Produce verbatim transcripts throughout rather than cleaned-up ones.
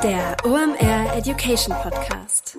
Der O M R Education Podcast.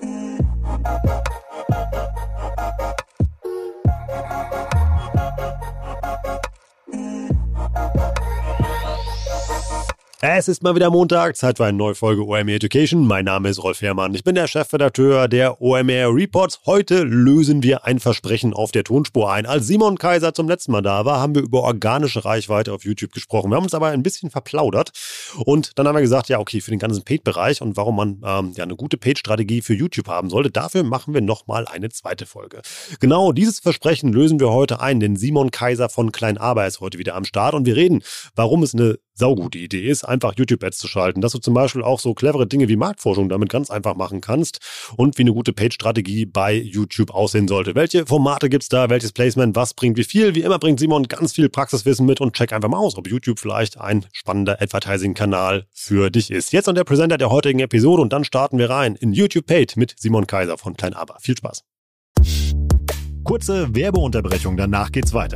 Es ist mal wieder Montag, Zeit für eine neue Folge O M R Education. Mein Name ist Rolf Herrmann, ich bin der Chefredakteur der O M R Reports. Heute lösen wir ein Versprechen auf der Tonspur ein. Als Simon Kaiser zum letzten Mal da war, haben wir über organische Reichweite auf YouTube gesprochen. Wir haben uns aber ein bisschen verplaudert und dann haben wir gesagt, ja okay, für den ganzen Paid-Bereich und warum man ähm, ja eine gute Paid-Strategie für YouTube haben sollte, dafür machen wir nochmal eine zweite Folge. Genau dieses Versprechen lösen wir heute ein, denn Simon Kaiser von Kleinaba ist heute wieder am Start und wir reden, warum es eine saugute Idee ist, einfach YouTube-Ads zu schalten, dass du zum Beispiel auch so clevere Dinge wie Marktforschung damit ganz einfach machen kannst und wie eine gute Paid-Strategie bei YouTube aussehen sollte. Welche Formate gibt's da, welches Placement, was bringt wie viel? Wie immer bringt Simon ganz viel Praxiswissen mit und check einfach mal aus, ob YouTube vielleicht ein spannender Advertising-Kanal für dich ist. Jetzt noch der Presenter der heutigen Episode und dann starten wir rein in YouTube Paid mit Simon Kaiser von Kleinaba. Viel Spaß! Kurze Werbeunterbrechung, danach geht's weiter.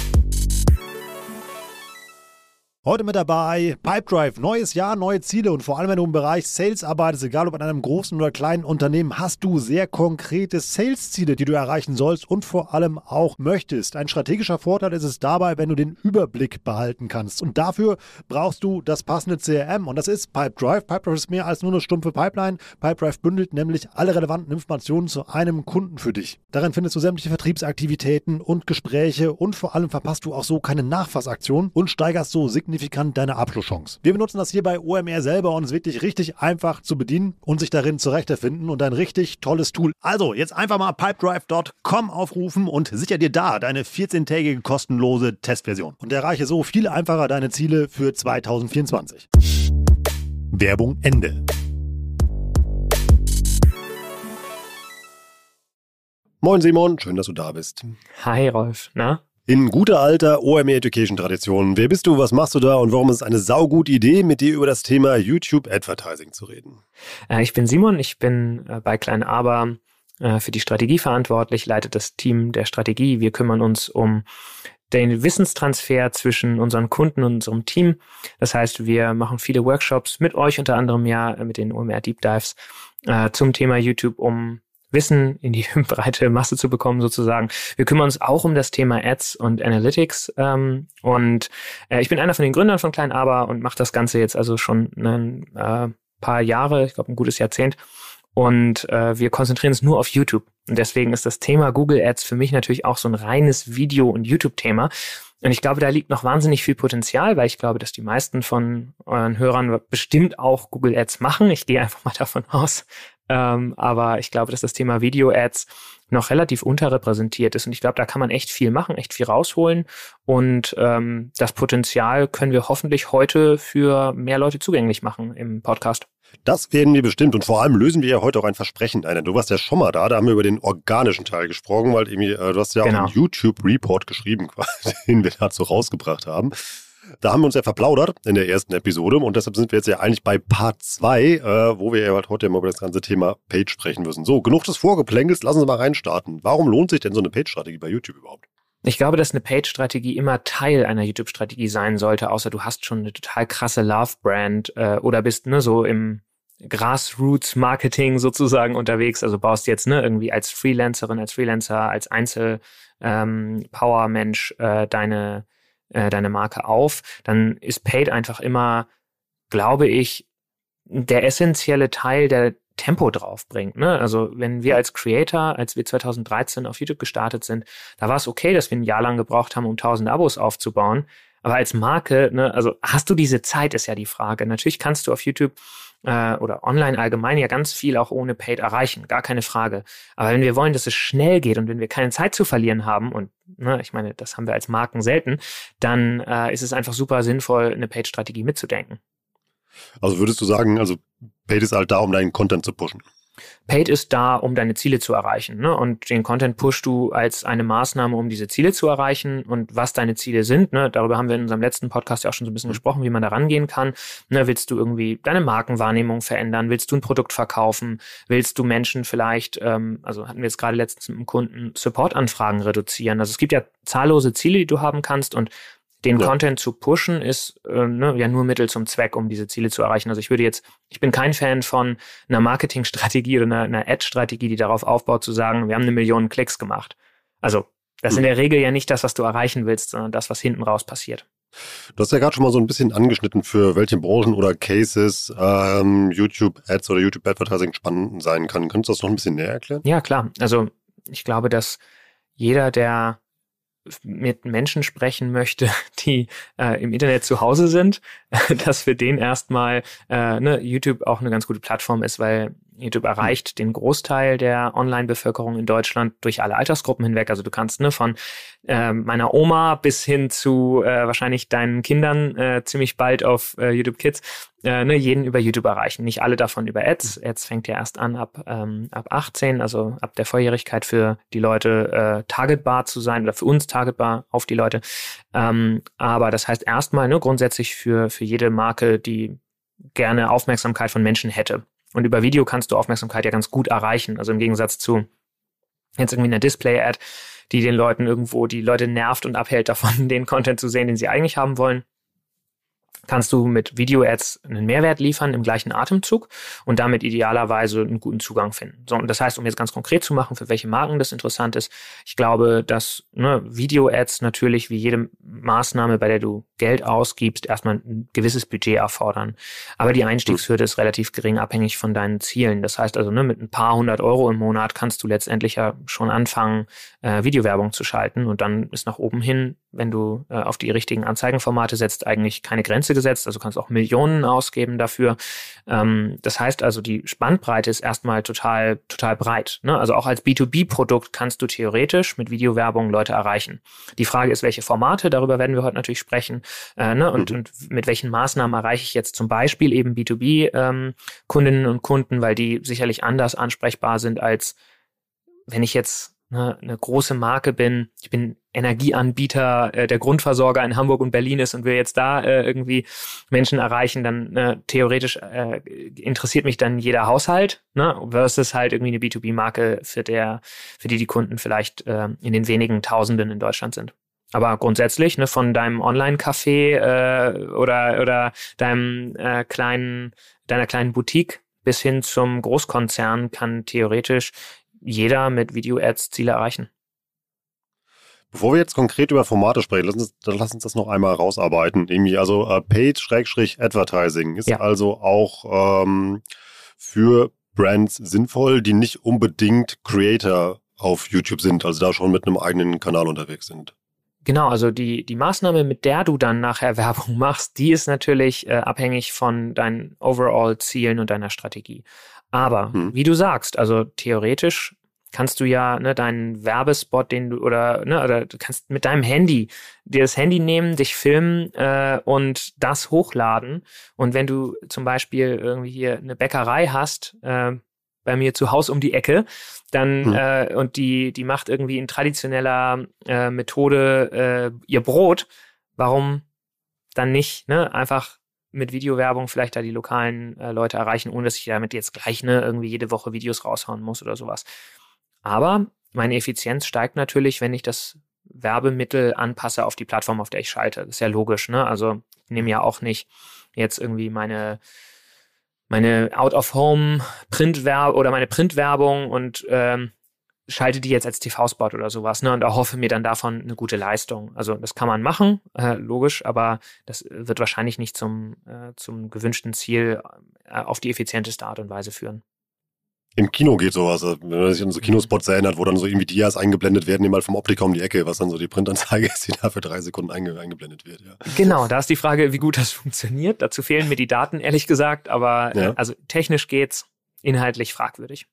Heute mit dabei Pipedrive, neues Jahr, neue Ziele und vor allem, wenn du im Bereich Sales arbeitest, egal ob in einem großen oder kleinen Unternehmen, hast du sehr konkrete Sales-Ziele, die du erreichen sollst und vor allem auch möchtest. Ein strategischer Vorteil ist es dabei, wenn du den Überblick behalten kannst und dafür brauchst du das passende C R M und das ist Pipedrive. Pipedrive ist mehr als nur eine stumpfe Pipeline. Pipedrive bündelt nämlich alle relevanten Informationen zu einem Kunden für dich. Darin findest du sämtliche Vertriebsaktivitäten und Gespräche und vor allem verpasst du auch so keine Nachfassaktion und steigerst so signifikant deine Abschlusschance. Wir benutzen das hier bei O M R selber und es ist wirklich richtig einfach zu bedienen und sich darin zurechtfinden und ein richtig tolles Tool. Also jetzt einfach mal pipedrive Punkt com aufrufen und sicher dir da deine vierzehntägige kostenlose Testversion und erreiche so viel einfacher deine Ziele für zwanzig vierundzwanzig. Werbung Ende. Moin Simon, schön, dass du da bist. Hi Rolf, na? In guter alter O M R Education Tradition. Wer bist du, was machst du da und warum ist es eine saugute Idee, mit dir über das Thema YouTube Advertising zu reden? Äh, ich bin Simon, ich bin äh, bei Kleinaba äh, für die Strategie verantwortlich, leite das Team der Strategie. Wir kümmern uns um den Wissenstransfer zwischen unseren Kunden und unserem Team. Das heißt, wir machen viele Workshops mit euch, unter anderem ja äh, mit den O M R Deep Dives äh, zum Thema YouTube, um Wissen in die breite Masse zu bekommen sozusagen. Wir kümmern uns auch um das Thema Ads und Analytics ähm, und äh, ich bin einer von den Gründern von Kleinaba und mache das Ganze jetzt also schon ein äh, paar Jahre, ich glaube ein gutes Jahrzehnt und äh, wir konzentrieren uns nur auf YouTube und deswegen ist das Thema Google Ads für mich natürlich auch so ein reines Video- und YouTube-Thema und ich glaube, da liegt noch wahnsinnig viel Potenzial, weil ich glaube, dass die meisten von euren Hörern bestimmt auch Google Ads machen. Ich gehe einfach mal davon aus. Ähm, aber ich glaube, dass das Thema Video-Ads noch relativ unterrepräsentiert ist und ich glaube, da kann man echt viel machen, echt viel rausholen und ähm, das Potenzial können wir hoffentlich heute für mehr Leute zugänglich machen im Podcast. Das werden wir bestimmt und vor allem lösen wir ja heute auch ein Versprechen ein. Du warst ja schon mal da, da haben wir über den organischen Teil gesprochen, weil irgendwie, äh, du hast ja auch genau. einen YouTube-Report geschrieben, den wir dazu rausgebracht haben. Da haben wir uns ja verplaudert in der ersten Episode und deshalb sind wir jetzt ja eigentlich bei Part zwei, äh, wo wir ja halt heute mal über das ganze Thema Paid sprechen müssen. So, genug des Vorgeplänkels, lassen Sie mal reinstarten. Warum lohnt sich denn so eine Paid-Strategie bei YouTube überhaupt? Ich glaube, dass eine Paid-Strategie immer Teil einer YouTube-Strategie sein sollte, außer du hast schon eine total krasse Love-Brand äh, oder bist ne, so im Grassroots-Marketing sozusagen unterwegs, also baust jetzt ne, irgendwie als Freelancerin, als Freelancer, als Einzel-Power-Mensch ähm, äh, deine deine Marke auf, dann ist Paid einfach immer, glaube ich, der essentielle Teil, der Tempo draufbringt. Ne? Also wenn wir als Creator, als wir zwanzig dreizehn auf YouTube gestartet sind, da war es okay, dass wir ein Jahr lang gebraucht haben, um tausend Abos aufzubauen. Aber als Marke, ne, also hast du diese Zeit, ist ja die Frage. Natürlich kannst du auf YouTube äh, oder online allgemein ja ganz viel auch ohne Paid erreichen, gar keine Frage. Aber wenn wir wollen, dass es schnell geht und wenn wir keine Zeit zu verlieren haben und ne, ich meine, das haben wir als Marken selten, dann äh, ist es einfach super sinnvoll, eine Paid-Strategie mitzudenken. Also würdest du sagen, also Paid ist halt da, um deinen Content zu pushen? Paid ist da, um deine Ziele zu erreichen, ne? Und den Content pushst du als eine Maßnahme, um diese Ziele zu erreichen. Und was deine Ziele sind, ne? Darüber haben wir in unserem letzten Podcast ja auch schon so ein bisschen gesprochen, wie man da rangehen kann. Ne? Willst du irgendwie deine Markenwahrnehmung verändern? Willst du ein Produkt verkaufen? Willst du Menschen vielleicht, ähm, also hatten wir jetzt gerade letztens mit einem Kunden, Supportanfragen reduzieren? Also es gibt ja zahllose Ziele, die du haben kannst und Den ja. Content zu pushen ist äh, ne, ja nur Mittel zum Zweck, um diese Ziele zu erreichen. Also ich würde jetzt, ich bin kein Fan von einer Marketingstrategie oder einer, einer Ad-Strategie, die darauf aufbaut, zu sagen, wir haben eine Million Klicks gemacht. Also das ist in der Regel ja nicht das, was du erreichen willst, sondern das, was hinten raus passiert. Du hast ja gerade schon mal so ein bisschen angeschnitten, für welche Branchen oder Cases ähm, YouTube-Ads oder YouTube-Advertising spannend sein kann. Könntest du das noch ein bisschen näher erklären? Ja, klar. Also ich glaube, dass jeder, der mit Menschen sprechen möchte, die äh, im Internet zu Hause sind, dass für den erstmal äh, ne, YouTube auch eine ganz gute Plattform ist, weil YouTube erreicht den Großteil der Online-Bevölkerung in Deutschland durch alle Altersgruppen hinweg. Also du kannst ne von äh, meiner Oma bis hin zu äh, wahrscheinlich deinen Kindern äh, ziemlich bald auf äh, YouTube Kids äh, ne, jeden über YouTube erreichen. Nicht alle davon über Ads. Ads fängt ja erst an ab ähm, ab achtzehn, also ab der Volljährigkeit für die Leute äh, targetbar zu sein oder für uns targetbar auf die Leute. Ähm, aber das heißt erstmal ne, grundsätzlich für für jede Marke, die gerne Aufmerksamkeit von Menschen hätte. Und über Video kannst du Aufmerksamkeit ja ganz gut erreichen. Also im Gegensatz zu jetzt irgendwie einer Display-Ad, die den Leuten irgendwo, die Leute nervt und abhält davon, den Content zu sehen, den sie eigentlich haben wollen, kannst du mit Video-Ads einen Mehrwert liefern im gleichen Atemzug und damit idealerweise einen guten Zugang finden. So, und das heißt, um jetzt ganz konkret zu machen, für welche Marken das interessant ist, ich glaube, dass ne, Video-Ads natürlich wie jede Maßnahme, bei der du Geld ausgibst, erstmal ein gewisses Budget erfordern. Aber die Einstiegshürde ist relativ gering, abhängig von deinen Zielen. Das heißt also, ne, mit ein paar hundert Euro im Monat kannst du letztendlich ja schon anfangen, äh, Videowerbung zu schalten. Und dann ist nach oben hin, wenn du äh, auf die richtigen Anzeigenformate setzt, eigentlich keine Grenze gesetzt. Also kannst auch Millionen ausgeben dafür. Ähm, das heißt also, die Spannbreite ist erstmal total, total breit. Ne? Also auch als B zwei B-Produkt kannst du theoretisch mit Videowerbung Leute erreichen. Die Frage ist, welche Formate, darüber werden wir heute natürlich sprechen. Äh, ne? und, mhm. und mit welchen Maßnahmen erreiche ich jetzt zum Beispiel eben B zwei B-Kundinnen ähm, und Kunden, weil die sicherlich anders ansprechbar sind, als wenn ich jetzt ne, eine große Marke bin. Ich bin Energieanbieter, äh, der Grundversorger in Hamburg und Berlin ist und will jetzt da äh, irgendwie Menschen erreichen, dann äh, theoretisch äh, interessiert mich dann jeder Haushalt, ne, versus halt irgendwie eine B zwei B-Marke, für der, für die die Kunden vielleicht äh, in den wenigen Tausenden in Deutschland sind. Aber grundsätzlich, ne, von deinem Online-Café äh, oder oder deinem äh, kleinen, deiner kleinen Boutique bis hin zum Großkonzern kann theoretisch jeder mit Video-Ads Ziele erreichen. Bevor wir jetzt konkret über Formate sprechen, lass uns, dann lass uns das noch einmal rausarbeiten. Irgendwie, also äh, Paid-Advertising ist ja. also auch ähm, für Brands sinnvoll, die nicht unbedingt Creator auf YouTube sind, also da schon mit einem eigenen Kanal unterwegs sind. Genau, also die die Maßnahme, mit der du dann nachher Werbung machst, die ist natürlich äh, abhängig von deinen Overall-Zielen und deiner Strategie. Aber hm. wie du sagst, also theoretisch kannst du ja ne, deinen Werbespot, den du oder ne, oder du kannst mit deinem Handy dir das Handy nehmen, dich filmen äh, und das hochladen. Und wenn du zum Beispiel irgendwie hier eine Bäckerei hast, äh, bei mir zu Hause um die Ecke, dann hm. äh, und die die macht irgendwie in traditioneller äh, Methode äh, ihr Brot, warum dann nicht ne einfach mit Videowerbung vielleicht da die lokalen äh, Leute erreichen, ohne dass ich damit jetzt gleich ne irgendwie jede Woche Videos raushauen muss oder sowas. Aber meine Effizienz steigt natürlich, wenn ich das Werbemittel anpasse auf die Plattform, auf der ich schalte. Das ist ja logisch, ne? Also ich nehme ja auch nicht jetzt irgendwie meine meine Out-of-Home-Printwerbung oder meine Printwerbung und ähm, schalte die jetzt als T V-Spot oder sowas, ne, und erhoffe mir dann davon eine gute Leistung. Also das kann man machen, äh, logisch, aber das wird wahrscheinlich nicht zum äh, zum gewünschten Ziel äh, auf die effizienteste Art und Weise führen. Im Kino geht sowas, wenn man sich an so Kinospots erinnert, wo dann so irgendwie Dias eingeblendet werden, die mal vom Optiker um die Ecke, was dann so die Printanzeige ist, die da für drei Sekunden einge- eingeblendet wird. Ja. Genau, da ist die Frage, wie gut das funktioniert. Dazu fehlen mir die Daten, ehrlich gesagt, aber ja. äh, also technisch geht's, inhaltlich fragwürdig.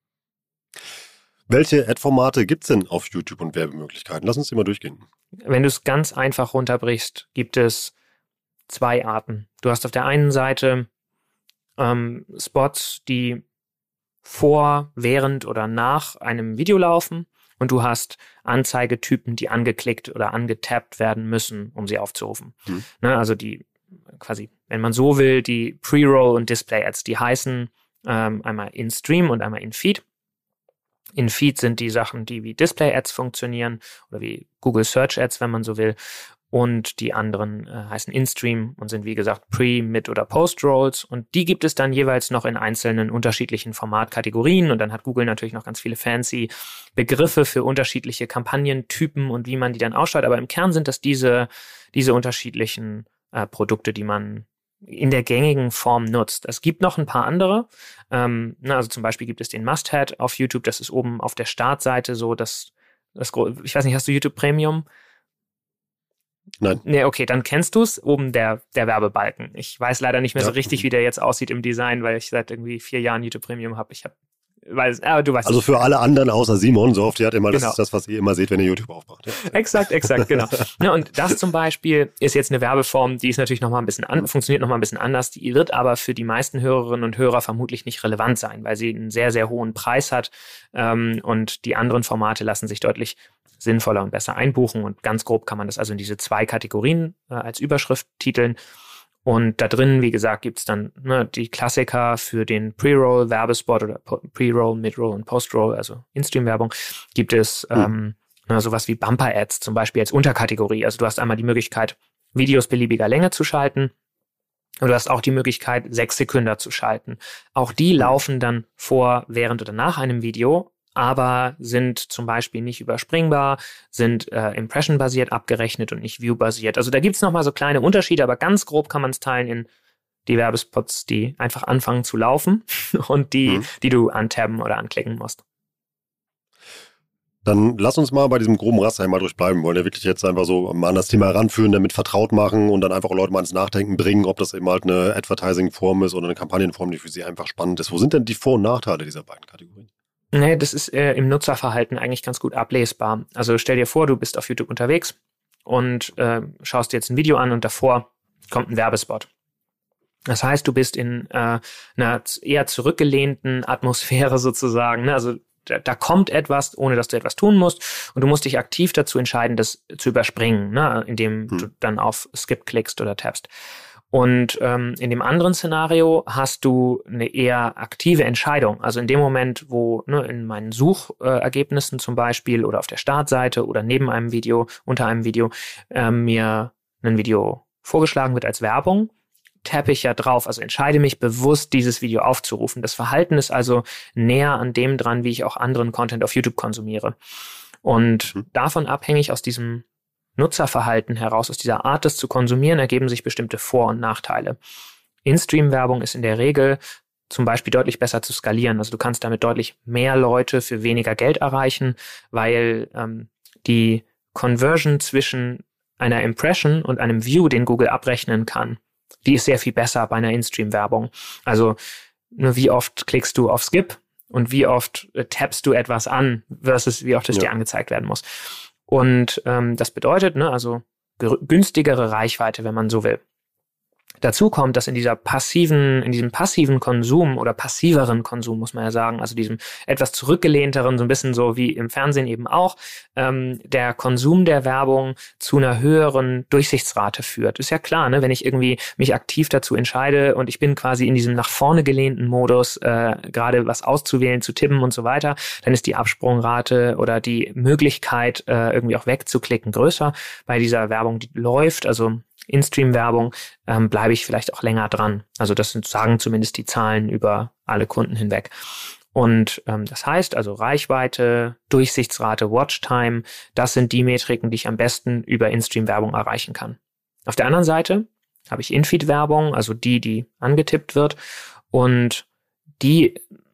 Welche Ad-Formate gibt's denn auf YouTube und Werbemöglichkeiten? Lass uns die mal durchgehen. Wenn du es ganz einfach runterbrichst, gibt es zwei Arten. Du hast auf der einen Seite ähm, Spots, die vor, während oder nach einem Video laufen und du hast Anzeigetypen, die angeklickt oder angetappt werden müssen, um sie aufzurufen. Hm. Ne, also die quasi, wenn man so will, die Pre-Roll und Display-Ads, die heißen ähm, einmal In-Stream und einmal In-Feed. In-Feed sind die Sachen, die wie Display-Ads funktionieren oder wie Google Search Ads, wenn man so will. und die anderen äh, heißen In-Stream und sind wie gesagt Pre-, Mid- oder Post-Rolls und die gibt es dann jeweils noch in einzelnen unterschiedlichen Formatkategorien und dann hat Google natürlich noch ganz viele fancy Begriffe für unterschiedliche Kampagnentypen und wie man die dann aussteuert, aber im Kern sind das diese, diese unterschiedlichen äh, Produkte, die man in der gängigen Form nutzt. Es gibt noch ein paar andere, ähm, na, also zum Beispiel gibt es den Must-Have auf YouTube, das ist oben auf der Startseite so, das, das ich weiß nicht, hast du YouTube Premium? Nein. Nee, okay, dann kennst du es, oben der, der Werbebalken. Ich weiß leider nicht mehr ja. so richtig, wie der jetzt aussieht im Design, weil ich seit irgendwie vier Jahren YouTube Premium habe. Ich habe, weiß, aber du weißt. Also für alle anderen außer Simon, so oft, ihr hat immer, genau. Das ist das, was ihr immer seht, wenn ihr YouTube aufmacht. Ja. Exakt, exakt, genau. Ja, und das zum Beispiel ist jetzt eine Werbeform, die ist natürlich nochmal ein bisschen an, funktioniert nochmal ein bisschen anders, die wird aber für die meisten Hörerinnen und Hörer vermutlich nicht relevant sein, weil sie einen sehr, sehr hohen Preis hat ähm, und die anderen Formate lassen sich deutlich sinnvoller und besser einbuchen und ganz grob kann man das also in diese zwei Kategorien äh, als Überschrift titeln und da drin, wie gesagt, gibt's dann ne, die Klassiker für den Pre-Roll, Werbespot oder Pre-Roll, Mid-Roll und Post-Roll, also In-Stream-Werbung, gibt es mhm. ähm, na, sowas wie Bumper-Ads zum Beispiel als Unterkategorie, also du hast einmal die Möglichkeit, Videos beliebiger Länge zu schalten und du hast auch die Möglichkeit, sechs Sekunden zu schalten. Auch die laufen dann vor, während oder nach einem Video, aber sind zum Beispiel nicht überspringbar, sind äh, Impression-basiert abgerechnet und nicht View-basiert. Also da gibt's nochmal so kleine Unterschiede, aber ganz grob kann man es teilen in die Werbespots, die einfach anfangen zu laufen und die, mhm. die du antabben oder anklicken musst. Dann lass uns mal bei diesem groben Raster mal durchbleiben. Wir wollen ja wirklich jetzt einfach so mal an das Thema heranführen, damit vertraut machen und dann einfach Leute mal ins Nachdenken bringen, ob das eben halt eine Advertising-Form ist oder eine Kampagnenform, die für sie einfach spannend ist. Wo sind denn die Vor- und Nachteile dieser beiden Kategorien? Nee, das ist äh, im Nutzerverhalten eigentlich ganz gut ablesbar. Also stell dir vor, du bist auf YouTube unterwegs und äh, schaust dir jetzt ein Video an und davor kommt ein Werbespot. Das heißt, du bist in äh, einer eher zurückgelehnten Atmosphäre sozusagen. Ne? Also da, da kommt etwas, ohne dass du etwas tun musst und du musst dich aktiv dazu entscheiden, das zu überspringen, ne? Indem hm. du dann auf Skip klickst oder tappst. Und ähm, in dem anderen Szenario hast du eine eher aktive Entscheidung. Also in dem Moment, wo ne, in meinen Suchergebnissen zum Beispiel oder auf der Startseite oder neben einem Video, unter einem Video, äh, mir ein Video vorgeschlagen wird als Werbung, tappe ich ja drauf, also entscheide mich bewusst, dieses Video aufzurufen. Das Verhalten ist also näher an dem dran, wie ich auch anderen Content auf YouTube konsumiere. Und mhm. davon abhängig aus diesem Nutzerverhalten heraus, aus dieser Art, das zu konsumieren, ergeben sich bestimmte Vor- und Nachteile. In-Stream-Werbung ist in der Regel zum Beispiel deutlich besser zu skalieren. Also du kannst damit deutlich mehr Leute für weniger Geld erreichen, weil ähm, die Conversion zwischen einer Impression und einem View, den Google abrechnen kann, die ist sehr viel besser bei einer In-Stream-Werbung. Also nur wie oft klickst du auf Skip und wie oft äh, tappst du etwas an versus wie oft es ja. dir angezeigt werden muss. Und ähm, das bedeutet, ne, also günstigere Reichweite, wenn man so will. Dazu kommt, dass in dieser passiven, in diesem passiven Konsum oder passiveren Konsum, muss man ja sagen, also diesem etwas zurückgelehnteren, so ein bisschen so wie im Fernsehen eben auch, ähm, der Konsum der Werbung zu einer höheren Durchsichtsrate führt. Ist ja klar, ne, wenn ich irgendwie mich aktiv dazu entscheide und ich bin quasi in diesem nach vorne gelehnten Modus, äh, gerade was auszuwählen, zu tippen und so weiter, dann ist die Absprungrate oder die Möglichkeit, äh, irgendwie auch wegzuklicken, größer. Bei dieser Werbung, die läuft, also In-Stream-Werbung, ähm, bleibe ich vielleicht auch länger dran. Also das sind, sagen zumindest die Zahlen über alle Kunden hinweg. Und ähm, das heißt also Reichweite, Durchsichtsrate, Watchtime, das sind die Metriken, die ich am besten über In-Stream-Werbung erreichen kann. Auf der anderen Seite habe ich In-Feed-Werbung, also die, die angetippt wird. Und die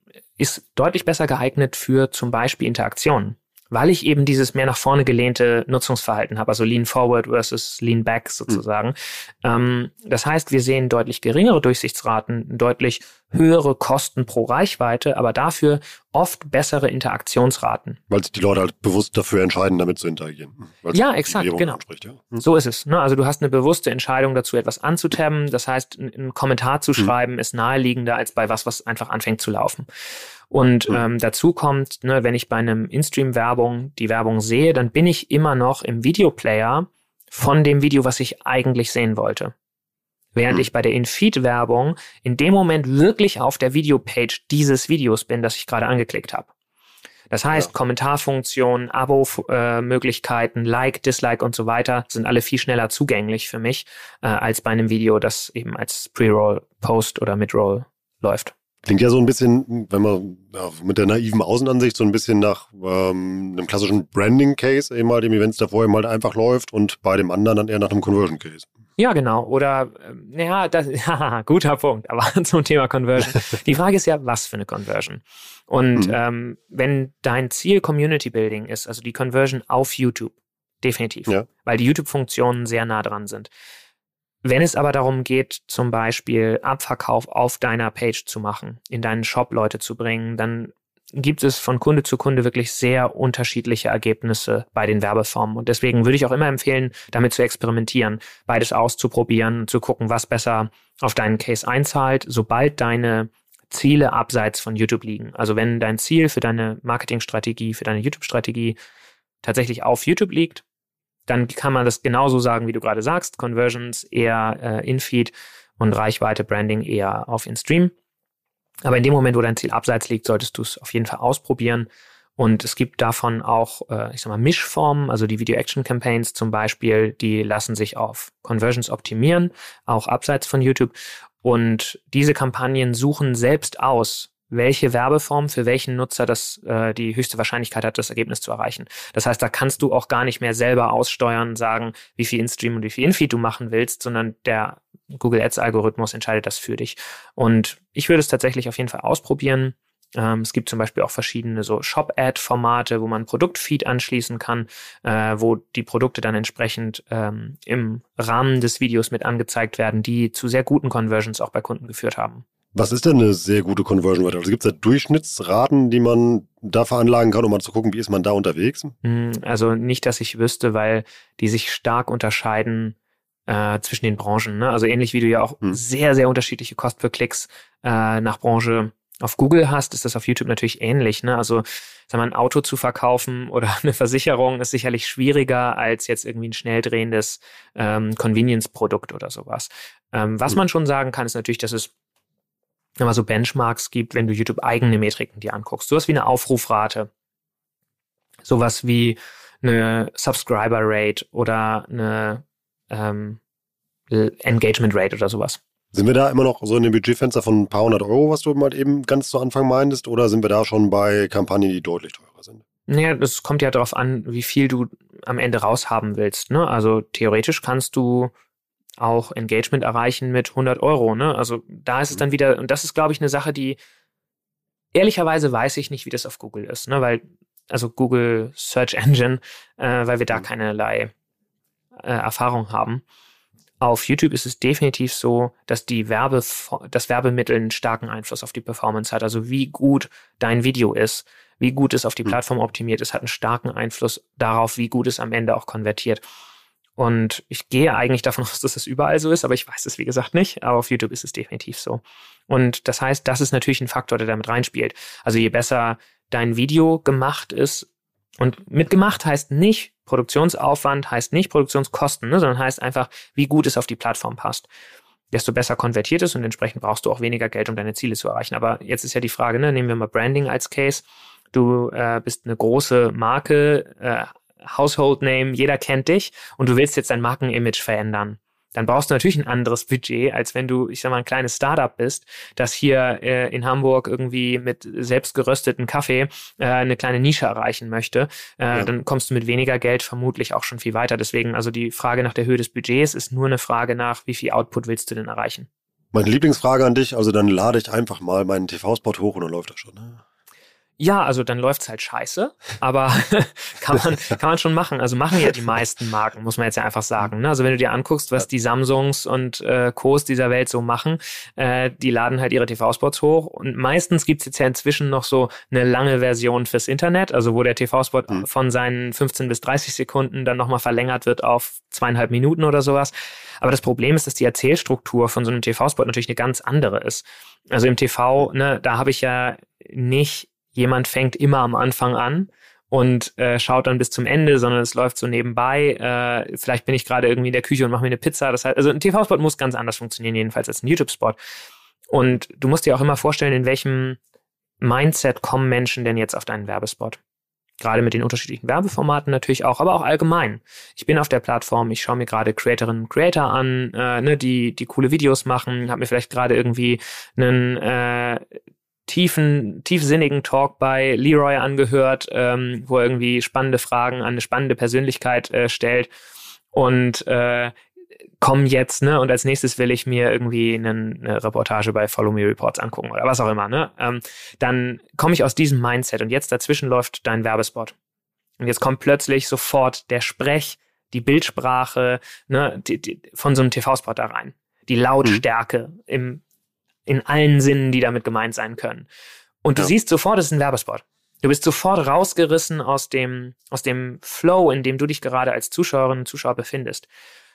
ist deutlich besser geeignet für zum Beispiel Interaktionen, weil ich eben dieses mehr nach vorne gelehnte Nutzungsverhalten habe, also Lean Forward versus Lean Back sozusagen. Mhm. Ähm, das heißt, wir sehen deutlich geringere Durchsichtsraten, deutlich höhere Kosten pro Reichweite, aber dafür oft bessere Interaktionsraten. Weil sich die Leute halt bewusst dafür entscheiden, damit zu interagieren. Ja, exakt, genau. Anspricht, ja. Mhm. So ist es. Ne? Also du hast eine bewusste Entscheidung dazu, etwas anzutabben. Das heißt, einen Kommentar zu schreiben mhm. ist naheliegender als bei was, was einfach anfängt zu laufen. Und mhm. ähm, dazu kommt, ne, wenn ich bei einem In-Stream-Werbung die Werbung sehe, dann bin ich immer noch im Videoplayer von dem Video, was ich eigentlich sehen wollte. Während mhm. ich bei der In-Feed-Werbung in dem Moment wirklich auf der Videopage dieses Videos bin, das ich gerade angeklickt habe. Das heißt, ja. Kommentarfunktionen, Abo-Möglichkeiten, Like, Dislike und so weiter sind alle viel schneller zugänglich für mich, äh, als bei einem Video, das eben als Pre-Roll, Post oder Mid-Roll läuft. Klingt ja so ein bisschen, wenn man ja, mit der naiven Außenansicht so ein bisschen nach ähm, einem klassischen Branding-Case eben halt im Events davor eben halt einfach läuft und bei dem anderen dann eher nach einem Conversion-Case. Ja, genau. Oder, ähm, ja, das, haha, guter Punkt. Aber zum Thema Conversion. Die Frage ist ja, was für eine Conversion? Und mhm. ähm, wenn dein Ziel Community Building ist, also die Conversion auf YouTube, definitiv, ja. weil die YouTube-Funktionen sehr nah dran sind. Wenn es aber darum geht, zum Beispiel Abverkauf auf deiner Page zu machen, in deinen Shop Leute zu bringen, dann gibt es von Kunde zu Kunde wirklich sehr unterschiedliche Ergebnisse bei den Werbeformen. Und deswegen würde ich auch immer empfehlen, damit zu experimentieren, beides auszuprobieren, zu gucken, was besser auf deinen Case einzahlt, sobald deine Ziele abseits von YouTube liegen. Also wenn dein Ziel für deine Marketingstrategie, für deine YouTube-Strategie tatsächlich auf YouTube liegt, dann kann man das genauso sagen, wie du gerade sagst. Conversions eher äh, In-Feed und Reichweite, Branding eher auf In-Stream. Aber in dem Moment, wo dein Ziel abseits liegt, solltest du es auf jeden Fall ausprobieren. Und es gibt davon auch, äh, ich sag mal, Mischformen, also die Video-Action-Campaigns zum Beispiel, die lassen sich auf Conversions optimieren, auch abseits von YouTube. Und diese Kampagnen suchen selbst aus, welche Werbeform für welchen Nutzer das äh, die höchste Wahrscheinlichkeit hat, das Ergebnis zu erreichen. Das heißt, da kannst du auch gar nicht mehr selber aussteuern, sagen, wie viel In-Stream und wie viel In-Feed du machen willst, sondern der Google Ads-Algorithmus entscheidet das für dich. Und ich würde es tatsächlich auf jeden Fall ausprobieren. Ähm, es gibt zum Beispiel auch verschiedene so Shop-Ad-Formate, wo man ein Produktfeed anschließen kann, äh, wo die Produkte dann entsprechend ähm, im Rahmen des Videos mit angezeigt werden, die zu sehr guten Conversions auch bei Kunden geführt haben. Was ist denn eine sehr gute Conversion Rate? Also gibt es da Durchschnittsraten, die man da veranlagen kann, um mal zu gucken, wie ist man da unterwegs? Also nicht, dass ich wüsste, weil die sich stark unterscheiden äh, zwischen den Branchen. Ne? Also ähnlich wie du ja auch hm. sehr, sehr unterschiedliche Cost per Klicks äh, nach Branche auf Google hast, ist das auf YouTube natürlich ähnlich. Ne? Also sag mal, ein Auto zu verkaufen oder eine Versicherung ist sicherlich schwieriger als jetzt irgendwie ein schnell drehendes ähm, Convenience-Produkt oder sowas. Ähm, was hm. man schon sagen kann, ist natürlich, dass es wenn man so Benchmarks gibt, wenn du YouTube eigene Metriken dir anguckst. Sowas wie eine Aufrufrate, sowas wie eine Subscriber Rate oder eine ähm, Engagement Rate oder sowas. Sind wir da immer noch so in dem Budgetfenster von ein paar hundert Euro, was du mal eben ganz zu Anfang meintest, oder sind wir da schon bei Kampagnen, die deutlich teurer sind? Naja, das kommt ja darauf an, wie viel du am Ende raushaben willst. Ne? Also theoretisch kannst du auch Engagement erreichen mit hundert Euro, ne? Also da ist es dann wieder, und das ist, glaube ich, eine Sache, die ehrlicherweise weiß ich nicht, wie das auf Google ist, ne? Weil, also Google Search Engine, äh, weil wir da keinerlei äh, Erfahrung haben. Auf YouTube ist es definitiv so, dass die Werbe, das Werbemittel einen starken Einfluss auf die Performance hat. Also wie gut dein Video ist, wie gut es auf die Plattform optimiert ist, hat einen starken Einfluss darauf, wie gut es am Ende auch konvertiert. Und ich gehe eigentlich davon aus, dass es überall so ist, aber ich weiß es, wie gesagt, nicht. Aber auf YouTube ist es definitiv so. Und das heißt, das ist natürlich ein Faktor, der damit reinspielt. Also je besser dein Video gemacht ist, und mit gemacht heißt nicht Produktionsaufwand, heißt nicht Produktionskosten, ne, sondern heißt einfach, wie gut es auf die Plattform passt. Desto besser konvertiert es und entsprechend brauchst du auch weniger Geld, um deine Ziele zu erreichen. Aber jetzt ist ja die Frage, ne, nehmen wir mal Branding als Case. Du äh, bist eine große Marke, äh, Household Name, jeder kennt dich und du willst jetzt dein Markenimage verändern. Dann brauchst du natürlich ein anderes Budget, als wenn du, ich sag mal, ein kleines Startup bist, das hier äh, in Hamburg irgendwie mit selbst gerösteten Kaffee äh, eine kleine Nische erreichen möchte. Äh, ja. Dann kommst du mit weniger Geld vermutlich auch schon viel weiter. Deswegen, also die Frage nach der Höhe des Budgets ist nur eine Frage nach, wie viel Output willst du denn erreichen? Meine Lieblingsfrage an dich, also dann lade ich einfach mal meinen T V-Spot hoch und dann läuft das schon, ne? Ja, also dann läuft's halt scheiße, aber kann man kann man schon machen. Also machen ja die meisten Marken, muss man jetzt ja einfach sagen. Ne? Also wenn du dir anguckst, was die Samsungs und äh, Co.s dieser Welt so machen, äh, die laden halt ihre T V-Spots hoch und meistens gibt's jetzt ja inzwischen noch so eine lange Version fürs Internet, also wo der T V-Spot mhm. von seinen fünfzehn bis dreißig Sekunden dann nochmal verlängert wird auf zweieinhalb Minuten oder sowas. Aber das Problem ist, dass die Erzählstruktur von so einem T V-Spot natürlich eine ganz andere ist. Also im T V, ne, da habe ich ja nicht jemand fängt immer am Anfang an und äh, schaut dann bis zum Ende, sondern es läuft so nebenbei. Äh, vielleicht bin ich gerade irgendwie in der Küche und mache mir eine Pizza. Das heißt, also ein T V-Spot muss ganz anders funktionieren, jedenfalls als ein YouTube-Spot. Und du musst dir auch immer vorstellen, in welchem Mindset kommen Menschen denn jetzt auf deinen Werbespot? Gerade mit den unterschiedlichen Werbeformaten natürlich auch, aber auch allgemein. Ich bin auf der Plattform, ich schaue mir gerade Creatorinnen und Creator an, äh, ne, die die coole Videos machen, habe mir vielleicht gerade irgendwie einen äh, tiefen, tiefsinnigen Talk bei Leroy angehört, ähm, wo er irgendwie spannende Fragen an eine spannende Persönlichkeit äh, stellt und äh, komm jetzt, ne, und als nächstes will ich mir irgendwie einen, eine Reportage bei Follow Me Reports angucken oder was auch immer, ne, ähm, dann komme ich aus diesem Mindset und jetzt dazwischen läuft dein Werbespot. Und jetzt kommt plötzlich sofort der Sprech, die Bildsprache, ne, die, die, von so einem T V-Spot da rein. Die Lautstärke mhm. im, in allen Sinnen, die damit gemeint sein können. Und du ja. siehst sofort, es ist ein Werbespot. Du bist sofort rausgerissen aus dem, aus dem Flow, in dem du dich gerade als Zuschauerin und Zuschauer befindest.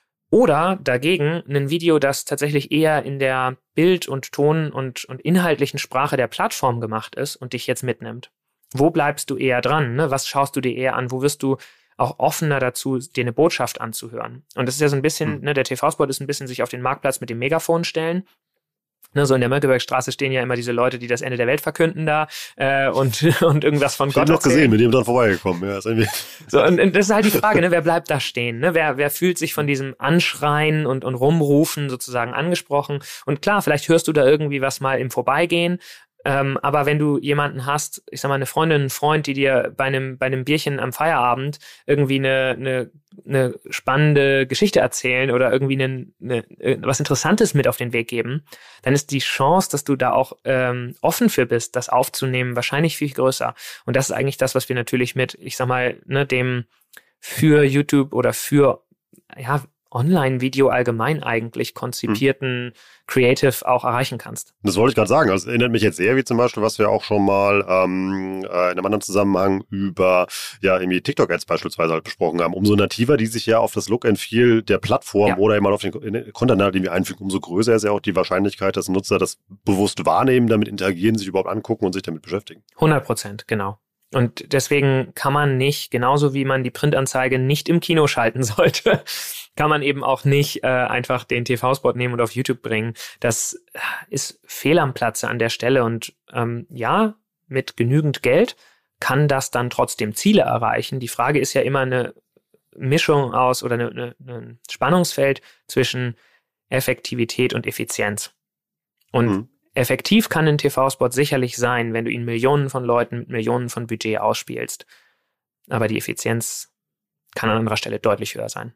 Oder dagegen ein Video, das tatsächlich eher in der Bild- und Ton- und, und inhaltlichen Sprache der Plattform gemacht ist und dich jetzt mitnimmt. Wo bleibst du eher dran? Ne? Was schaust du dir eher an? Wo wirst du auch offener dazu, dir eine Botschaft anzuhören? Und das ist ja so ein bisschen, mhm. ne, der T V-Spot ist ein bisschen sich auf den Marktplatz mit dem Megafon stellen. Ne, so in der Mönckebergstraße stehen ja immer diese Leute, die das Ende der Welt verkünden da äh, und, und irgendwas von ich Gott erzählen. Ich habe noch gesehen, mit dem dran vorbeigekommen. Ja, ist irgendwie so, und, und das ist halt die Frage, ne, wer bleibt da stehen? Ne? Wer, wer fühlt sich von diesem Anschreien und, und Rumrufen sozusagen angesprochen? Und klar, vielleicht hörst du da irgendwie was mal im Vorbeigehen, ähm, aber wenn du jemanden hast, ich sag mal eine Freundin, einen Freund, die dir bei einem, bei einem Bierchen am Feierabend irgendwie eine, eine, eine spannende Geschichte erzählen oder irgendwie eine, eine, was Interessantes mit auf den Weg geben, dann ist die Chance, dass du da auch ähm, offen für bist, das aufzunehmen, wahrscheinlich viel größer. Und das ist eigentlich das, was wir natürlich mit, ich sag mal, ne, dem für YouTube oder für, ja, Online-Video allgemein eigentlich konzipierten hm. Creative auch erreichen kannst. Das wollte ich gerade sagen. Also, es erinnert mich jetzt sehr, wie zum Beispiel, was wir auch schon mal ähm, in einem anderen Zusammenhang über ja irgendwie TikTok-Ads beispielsweise halt besprochen haben. Umso nativer die sich ja auf das Look and Feel der Plattform ja. oder eben auf den Content, den wir einfügen, umso größer ist ja auch die Wahrscheinlichkeit, dass Nutzer das bewusst wahrnehmen, damit interagieren, sich überhaupt angucken und sich damit beschäftigen. hundert Prozent, genau. Und deswegen kann man nicht, genauso wie man die Printanzeige nicht im Kino schalten sollte, kann man eben auch nicht äh, einfach den T V-Spot nehmen und auf YouTube bringen. Das ist fehl am Platze an der Stelle. Und ähm, ja, mit genügend Geld kann das dann trotzdem Ziele erreichen. Die Frage ist ja immer eine Mischung aus oder eine, eine, ein Spannungsfeld zwischen Effektivität und Effizienz. Und mhm. effektiv kann ein T V-Spot sicherlich sein, wenn du ihn Millionen von Leuten mit Millionen von Budget ausspielst. Aber die Effizienz kann an anderer Stelle deutlich höher sein.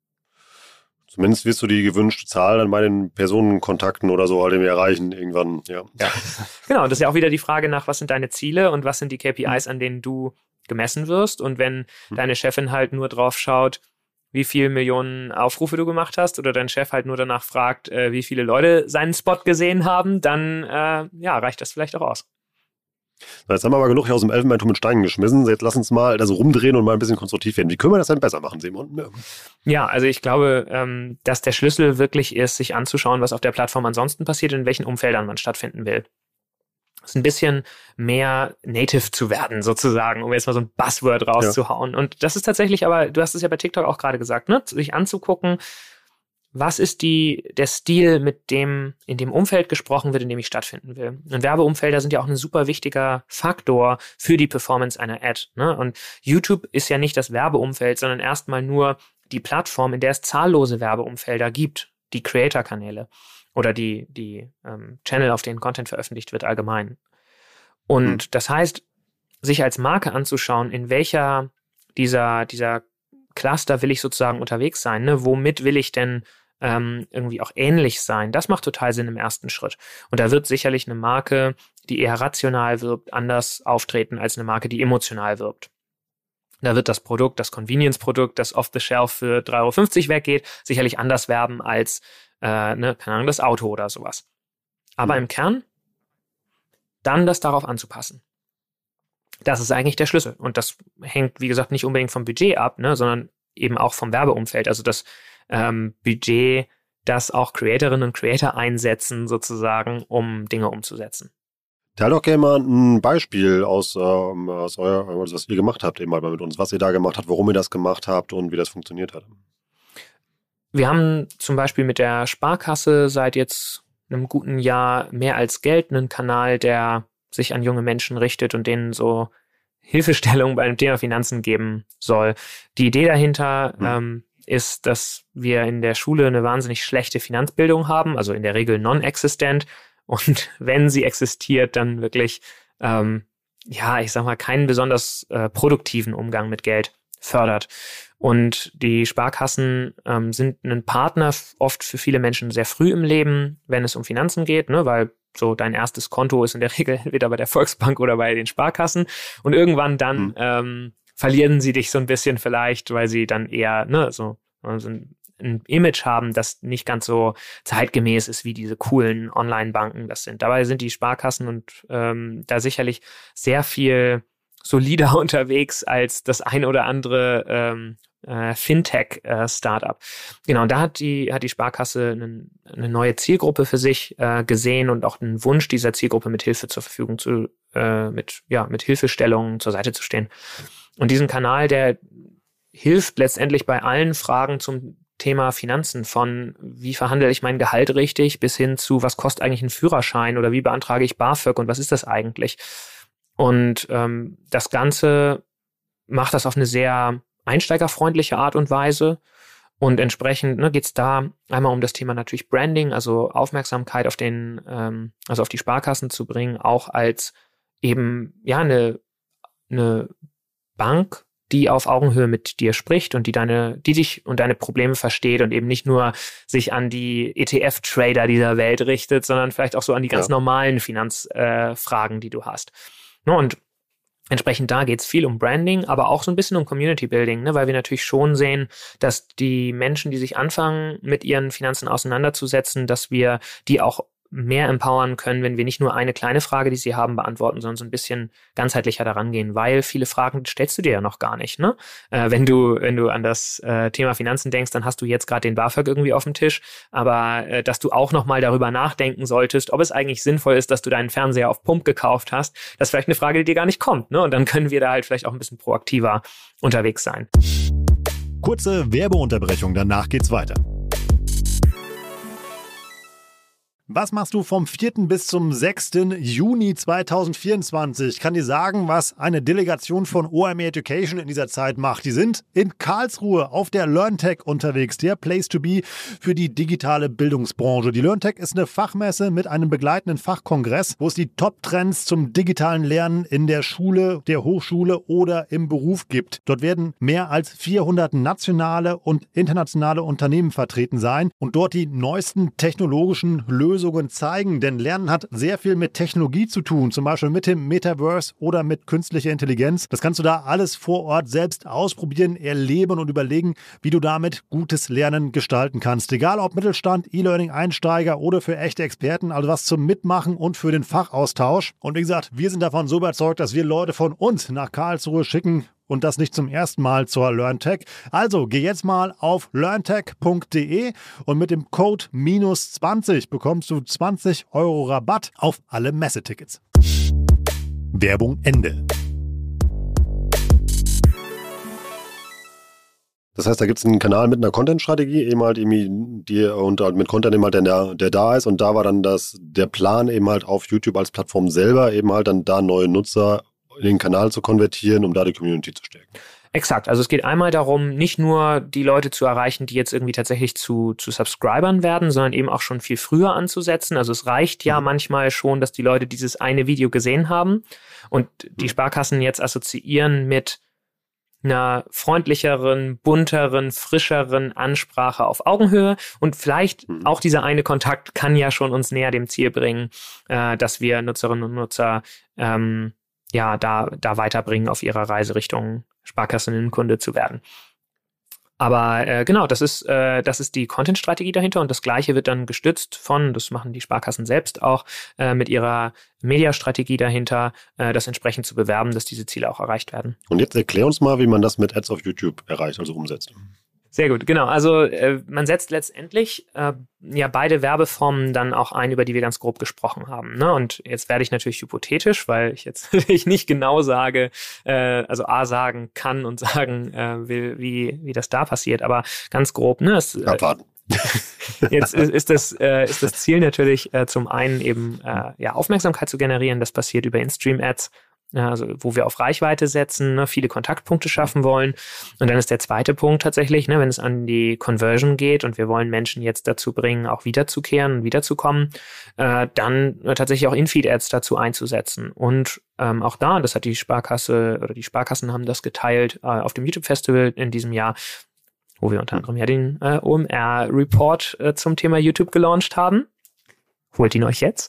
Zumindest wirst du die gewünschte Zahl dann bei den Personenkontakten oder so halt irgendwie erreichen irgendwann, ja. ja. Genau, das ist ja auch wieder die Frage nach, was sind deine Ziele und was sind die K P Is, an denen du gemessen wirst. Und wenn hm. deine Chefin halt nur drauf schaut, wie viele Millionen Aufrufe du gemacht hast oder dein Chef halt nur danach fragt, äh, wie viele Leute seinen Spot gesehen haben, dann äh, ja, reicht das vielleicht auch aus. Jetzt haben wir aber genug hier aus dem Elfenbeinturm mit Steinen geschmissen. Jetzt lass uns mal da so rumdrehen und mal ein bisschen konstruktiv werden. Wie können wir das denn besser machen, Simon? Ja, ja also ich glaube, ähm, dass der Schlüssel wirklich ist, sich anzuschauen, was auf der Plattform ansonsten passiert und in welchen Umfeldern man stattfinden will. Es ist ein bisschen mehr native zu werden, sozusagen, um jetzt mal so ein Buzzword rauszuhauen. Ja. Und das ist tatsächlich aber, du hast es ja bei TikTok auch gerade gesagt, ne, sich anzugucken, was ist die, der Stil, mit dem in dem Umfeld gesprochen wird, in dem ich stattfinden will. Und Werbeumfelder sind ja auch ein super wichtiger Faktor für die Performance einer Ad. Ne? Und YouTube ist ja nicht das Werbeumfeld, sondern erstmal nur die Plattform, in der es zahllose Werbeumfelder gibt, die Creator-Kanäle oder die, die ähm, Channel, auf denen Content veröffentlicht wird allgemein. Und mhm. das heißt, sich als Marke anzuschauen, in welcher dieser, dieser Cluster will ich sozusagen unterwegs sein, ne? Womit will ich denn ähm, irgendwie auch ähnlich sein? Das macht total Sinn im ersten Schritt. Und da wird sicherlich eine Marke, die eher rational wirbt, anders auftreten als eine Marke, die emotional wirbt. Da wird das Produkt, das Convenience-Produkt, das off-the-shelf für drei Euro fünfzig weggeht, sicherlich anders werben als, äh, ne, keine Ahnung, das Auto oder sowas. Aber mhm. im Kern dann das darauf anzupassen. Das ist eigentlich der Schlüssel. Und das hängt, wie gesagt, nicht unbedingt vom Budget ab, ne, sondern eben auch vom Werbeumfeld. Also das ähm, Budget, das auch Creatorinnen und Creator einsetzen, sozusagen, um Dinge umzusetzen. Teil doch gerne mal ein Beispiel aus, ähm, aus euer, was ihr gemacht habt, eben mal mit uns, was ihr da gemacht habt, warum ihr das gemacht habt und wie das funktioniert hat. Wir haben zum Beispiel mit der Sparkasse seit jetzt einem guten Jahr mehr als Geld einen Kanal, der sich an junge Menschen richtet und denen so Hilfestellung beim Thema Finanzen geben soll. Die Idee dahinter mhm. ähm, ist, dass wir in der Schule eine wahnsinnig schlechte Finanzbildung haben, also in der Regel non-existent. Und wenn sie existiert, dann wirklich, ähm, ja, ich sag mal, keinen besonders äh, produktiven Umgang mit Geld fördert. Und die Sparkassen ähm, sind ein Partner f- oft für viele Menschen sehr früh im Leben, wenn es um Finanzen geht, ne, weil so dein erstes Konto ist in der Regel entweder bei der Volksbank oder bei den Sparkassen. Und irgendwann dann mhm. ähm, verlieren sie dich so ein bisschen vielleicht, weil sie dann eher ne, so, so ein, ein Image haben, das nicht ganz so zeitgemäß ist wie diese coolen Online-Banken das sind. Dabei sind die Sparkassen und ähm, da sicherlich sehr viel solider unterwegs als das ein oder andere ähm, äh, Fintech-Startup. Genau, und da hat die, hat die Sparkasse eine, eine neue Zielgruppe für sich äh, gesehen und auch einen Wunsch dieser Zielgruppe mit Hilfe zur Verfügung zu, äh, mit, ja, mit Hilfestellungen zur Seite zu stehen. Und diesen Kanal, der hilft letztendlich bei allen Fragen zum Thema Finanzen, von wie verhandle ich mein Gehalt richtig, bis hin zu, was kostet eigentlich ein Führerschein oder wie beantrage ich BAföG und was ist das eigentlich? Und ähm, das Ganze macht das auf eine sehr einsteigerfreundliche Art und Weise. Und entsprechend ne, geht es da einmal um das Thema natürlich Branding, also Aufmerksamkeit auf den, ähm, also auf die Sparkassen zu bringen, auch als eben ja eine, eine Bank, die auf Augenhöhe mit dir spricht und die deine, die dich und deine Probleme versteht und eben nicht nur sich an die E T F-Trader dieser Welt richtet, sondern vielleicht auch so an die ganz ja. normalen Finanzfragen, äh, die du hast. No, und entsprechend da geht's viel um Branding, aber auch so ein bisschen um Community Building, ne, weil wir natürlich schon sehen, dass die Menschen, die sich anfangen, mit ihren Finanzen auseinanderzusetzen, dass wir die auch mehr empowern können, wenn wir nicht nur eine kleine Frage, die sie haben, beantworten, sondern so ein bisschen ganzheitlicher daran gehen, weil viele Fragen stellst du dir ja noch gar nicht, ne? Äh, wenn du wenn du an das äh, Thema Finanzen denkst, dann hast du jetzt gerade den BAföG irgendwie auf dem Tisch, aber äh, dass du auch noch mal darüber nachdenken solltest, ob es eigentlich sinnvoll ist, dass du deinen Fernseher auf Pump gekauft hast, das ist vielleicht eine Frage, die dir gar nicht kommt, ne? Und dann können wir da halt vielleicht auch ein bisschen proaktiver unterwegs sein. Kurze Werbeunterbrechung, danach geht's weiter. Was machst du vom vierten bis zum sechsten Juni zweitausendvierundzwanzig? Ich kann dir sagen, was eine Delegation von O M R Education in dieser Zeit macht. Die sind in Karlsruhe auf der LearnTech unterwegs, der Place to be für die digitale Bildungsbranche. Die LearnTech ist eine Fachmesse mit einem begleitenden Fachkongress, wo es die Top-Trends zum digitalen Lernen in der Schule, der Hochschule oder im Beruf gibt. Dort werden mehr als vierhundert nationale und internationale Unternehmen vertreten sein und dort die neuesten technologischen Lösungen Lösungen zeigen, denn Lernen hat sehr viel mit Technologie zu tun, zum Beispiel mit dem Metaverse oder mit künstlicher Intelligenz. Das kannst du da alles vor Ort selbst ausprobieren, erleben und überlegen, wie du damit gutes Lernen gestalten kannst. Egal ob Mittelstand, E-Learning-Einsteiger oder für echte Experten, also was zum Mitmachen und für den Fachaustausch. Und wie gesagt, wir sind davon so überzeugt, dass wir Leute von uns nach Karlsruhe schicken, und das nicht zum ersten Mal zur LearnTech. Also geh jetzt mal auf learntech punkt de und mit dem Code minus zwanzig bekommst du zwanzig Euro Rabatt auf alle Messetickets. Werbung Ende. Das heißt, da gibt es einen Kanal mit einer Content-Strategie, eben halt irgendwie, die und halt mit Content eben halt, der, der da ist. Und da war dann das, der Plan eben halt auf YouTube als Plattform selber, eben halt dann da neue Nutzer in den Kanal zu konvertieren, um da die Community zu stärken. Exakt. Also es geht einmal darum, nicht nur die Leute zu erreichen, die jetzt irgendwie tatsächlich zu, zu Subscribern werden, sondern eben auch schon viel früher anzusetzen. Also es reicht ja mhm. manchmal schon, dass die Leute dieses eine Video gesehen haben und die Sparkassen jetzt assoziieren mit einer freundlicheren, bunteren, frischeren Ansprache auf Augenhöhe und vielleicht mhm. auch dieser eine Kontakt kann ja schon uns näher dem Ziel bringen, äh, dass wir Nutzerinnen und Nutzer ähm, ja, da, da weiterbringen auf ihrer Reise Richtung Sparkassennenkunde zu werden. Aber äh, genau, das ist, äh, das ist die Content-Strategie dahinter und das Gleiche wird dann gestützt von, das machen die Sparkassen selbst auch, äh, mit ihrer Media-Strategie dahinter, äh, das entsprechend zu bewerben, dass diese Ziele auch erreicht werden. Und jetzt erklär uns mal, wie man das mit Ads auf YouTube erreicht, also umsetzt. Sehr gut, genau. Also äh, man setzt letztendlich äh, ja beide Werbeformen dann auch ein, über die wir ganz grob gesprochen haben. Ne? Und jetzt werde ich natürlich hypothetisch, weil ich jetzt ich nicht genau sage, äh, also A sagen kann und sagen äh, will, wie wie das da passiert. Aber ganz grob, ne? Es, äh, Abwarten. Jetzt ist, ist, das, äh, ist das Ziel natürlich äh, zum einen eben äh, ja, Aufmerksamkeit zu generieren. Das passiert über In-Stream-Ads, also wo wir auf Reichweite setzen, ne, viele Kontaktpunkte schaffen wollen. Und dann ist der zweite Punkt tatsächlich, ne, wenn es an die Conversion geht und wir wollen Menschen jetzt dazu bringen, auch wiederzukehren und wiederzukommen, äh, dann äh, tatsächlich auch In-Feed-Ads dazu einzusetzen. Und ähm, auch da, das hat die Sparkasse oder die Sparkassen haben das geteilt äh, auf dem YouTube-Festival in diesem Jahr, wo wir unter anderem ja den äh, O M R-Report äh, zum Thema YouTube gelauncht haben. Holt ihn euch jetzt.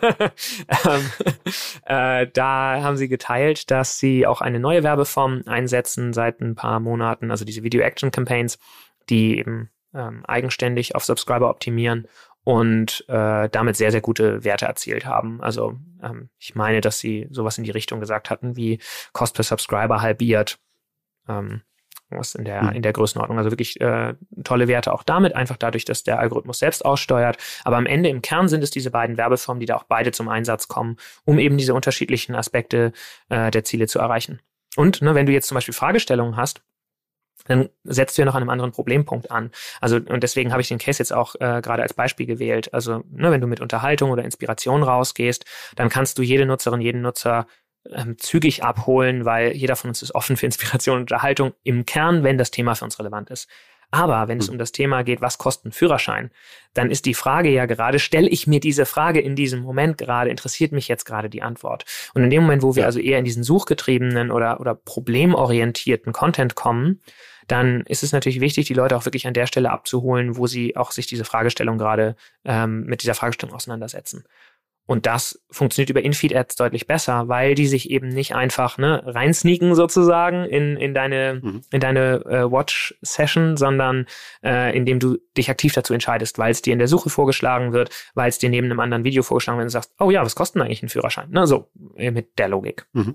ähm, äh, da haben sie geteilt, dass sie auch eine neue Werbeform einsetzen seit ein paar Monaten, also diese Video-Action-Campaigns, die eben ähm, eigenständig auf Subscriber optimieren und äh, damit sehr, sehr gute Werte erzielt haben. Also ähm, ich meine, dass sie sowas in die Richtung gesagt hatten, wie Cost per Subscriber halbiert. Ähm, was in der, in der Größenordnung. Also wirklich äh, tolle Werte auch damit, einfach dadurch, dass der Algorithmus selbst aussteuert. Aber am Ende im Kern sind es diese beiden Werbeformen, die da auch beide zum Einsatz kommen, um eben diese unterschiedlichen Aspekte äh, der Ziele zu erreichen. Und ne, wenn du jetzt zum Beispiel Fragestellungen hast, dann setzt du ja noch an einem anderen Problempunkt an. Also und deswegen habe ich den Case jetzt auch äh, gerade als Beispiel gewählt. Also ne, wenn du mit Unterhaltung oder Inspiration rausgehst, dann kannst du jede Nutzerin, jeden Nutzer Ähm, zügig abholen, weil jeder von uns ist offen für Inspiration und Unterhaltung im Kern, wenn das Thema für uns relevant ist. Aber wenn es um das Thema geht, was kostet ein Führerschein, dann ist die Frage ja gerade, stelle ich mir diese Frage in diesem Moment gerade, interessiert mich jetzt gerade die Antwort? Und in dem Moment, wo wir also eher in diesen suchgetriebenen oder, oder problemorientierten Content kommen, dann ist es natürlich wichtig, die Leute auch wirklich an der Stelle abzuholen, wo sie auch sich diese Fragestellung gerade ähm, mit dieser Fragestellung auseinandersetzen. Und das funktioniert über In-Feed-Ads deutlich besser, weil die sich eben nicht einfach ne, reinsneaken sozusagen in, in deine, mhm. in deine äh, Watch-Session, sondern äh, indem du dich aktiv dazu entscheidest, weil es dir in der Suche vorgeschlagen wird, weil es dir neben einem anderen Video vorgeschlagen wird und du sagst, oh ja, was kostet denn eigentlich ein Führerschein? Ne, so mit der Logik. Mhm.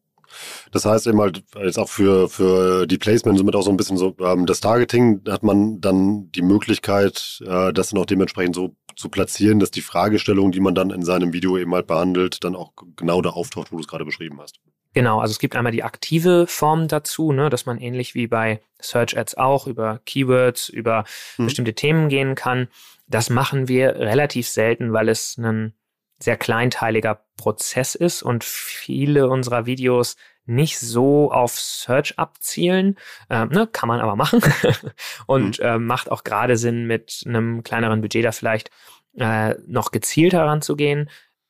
Das heißt eben halt jetzt auch für, für die Placement somit auch so ein bisschen so, ähm, das Targeting hat man dann die Möglichkeit, äh, das dann auch dementsprechend so zu platzieren, dass die Fragestellung, die man dann in seinem Video eben halt behandelt, dann auch genau da auftaucht, wo du es gerade beschrieben hast. Genau, also es gibt einmal die aktive Form dazu, ne, dass man ähnlich wie bei Search Ads auch über Keywords, über hm. bestimmte Themen gehen kann. Das machen wir relativ selten, weil es ein sehr kleinteiliger Prozess ist und viele unserer Videos nicht so auf Search abzielen. Ähm, ne, kann man aber machen und mhm. äh, macht auch gerade Sinn, mit einem kleineren Budget da vielleicht äh, noch gezielt heranzugehen.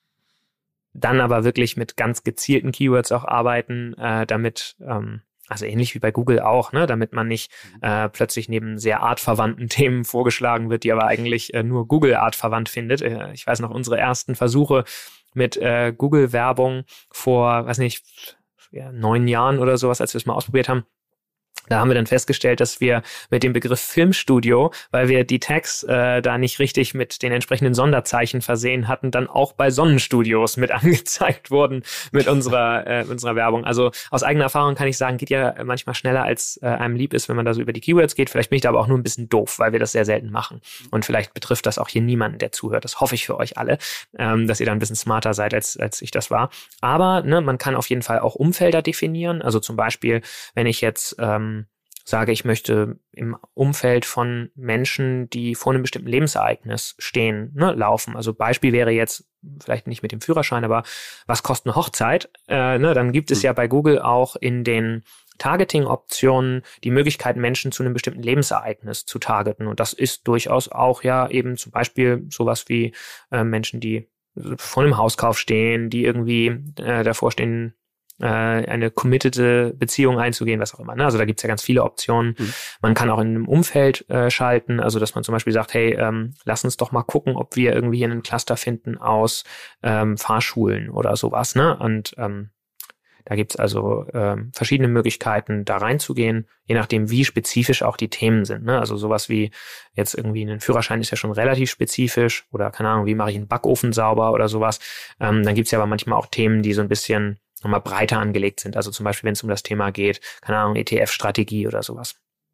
Dann aber wirklich mit ganz gezielten Keywords auch arbeiten, äh, damit, ähm, also ähnlich wie bei Google auch, ne, damit man nicht äh, plötzlich neben sehr artverwandten Themen vorgeschlagen wird, die aber eigentlich äh, nur Google artverwandt findet. Äh, ich weiß noch, unsere ersten Versuche mit äh, Google-Werbung vor, weiß nicht, ja, neun Jahren oder sowas, als wir es mal ausprobiert haben. Da haben wir dann festgestellt, dass wir mit dem Begriff Filmstudio, weil wir die Tags äh, da nicht richtig mit den entsprechenden Sonderzeichen versehen hatten, dann auch bei Sonnenstudios mit angezeigt wurden mit unserer äh, unserer Werbung. Also aus eigener Erfahrung kann ich sagen, geht ja manchmal schneller, als äh, einem lieb ist, wenn man da so über die Keywords geht. Vielleicht bin ich da aber auch nur ein bisschen doof, weil wir das sehr selten machen. Und vielleicht betrifft das auch hier niemanden, der zuhört. Das hoffe ich für euch alle, ähm, dass ihr da ein bisschen smarter seid, als als ich das war. Aber ne, man kann auf jeden Fall auch Umfelder definieren. Also zum Beispiel, wenn ich jetzt ähm, sage, ich möchte im Umfeld von Menschen, die vor einem bestimmten Lebensereignis stehen, ne, laufen. Also Beispiel wäre jetzt, vielleicht nicht mit dem Führerschein, aber was kostet eine Hochzeit? Äh, ne, dann gibt es ja bei Google auch in den Targeting-Optionen die Möglichkeit, Menschen zu einem bestimmten Lebensereignis zu targeten. Und das ist durchaus auch ja eben zum Beispiel sowas wie äh, Menschen, die vor einem Hauskauf stehen, die irgendwie äh, davor stehen, eine committede Beziehung einzugehen, was auch immer. Ne? Also da gibt's ja ganz viele Optionen. Mhm. Man kann auch in einem Umfeld äh, schalten, also dass man zum Beispiel sagt, hey, ähm, lass uns doch mal gucken, ob wir irgendwie hier einen Cluster finden aus ähm, Fahrschulen oder sowas. Ne? Und ähm, da gibt's also ähm, verschiedene Möglichkeiten, da reinzugehen, je nachdem, wie spezifisch auch die Themen sind. Ne? Also sowas wie jetzt irgendwie einen Führerschein ist ja schon relativ spezifisch oder keine Ahnung, wie mache ich einen Backofen sauber oder sowas. Ähm, dann gibt's ja aber manchmal auch Themen, die so ein bisschen nochmal breiter angelegt sind. Also zum Beispiel, wenn es um das Thema geht, keine Ahnung, E T F-Strategie oder sowas.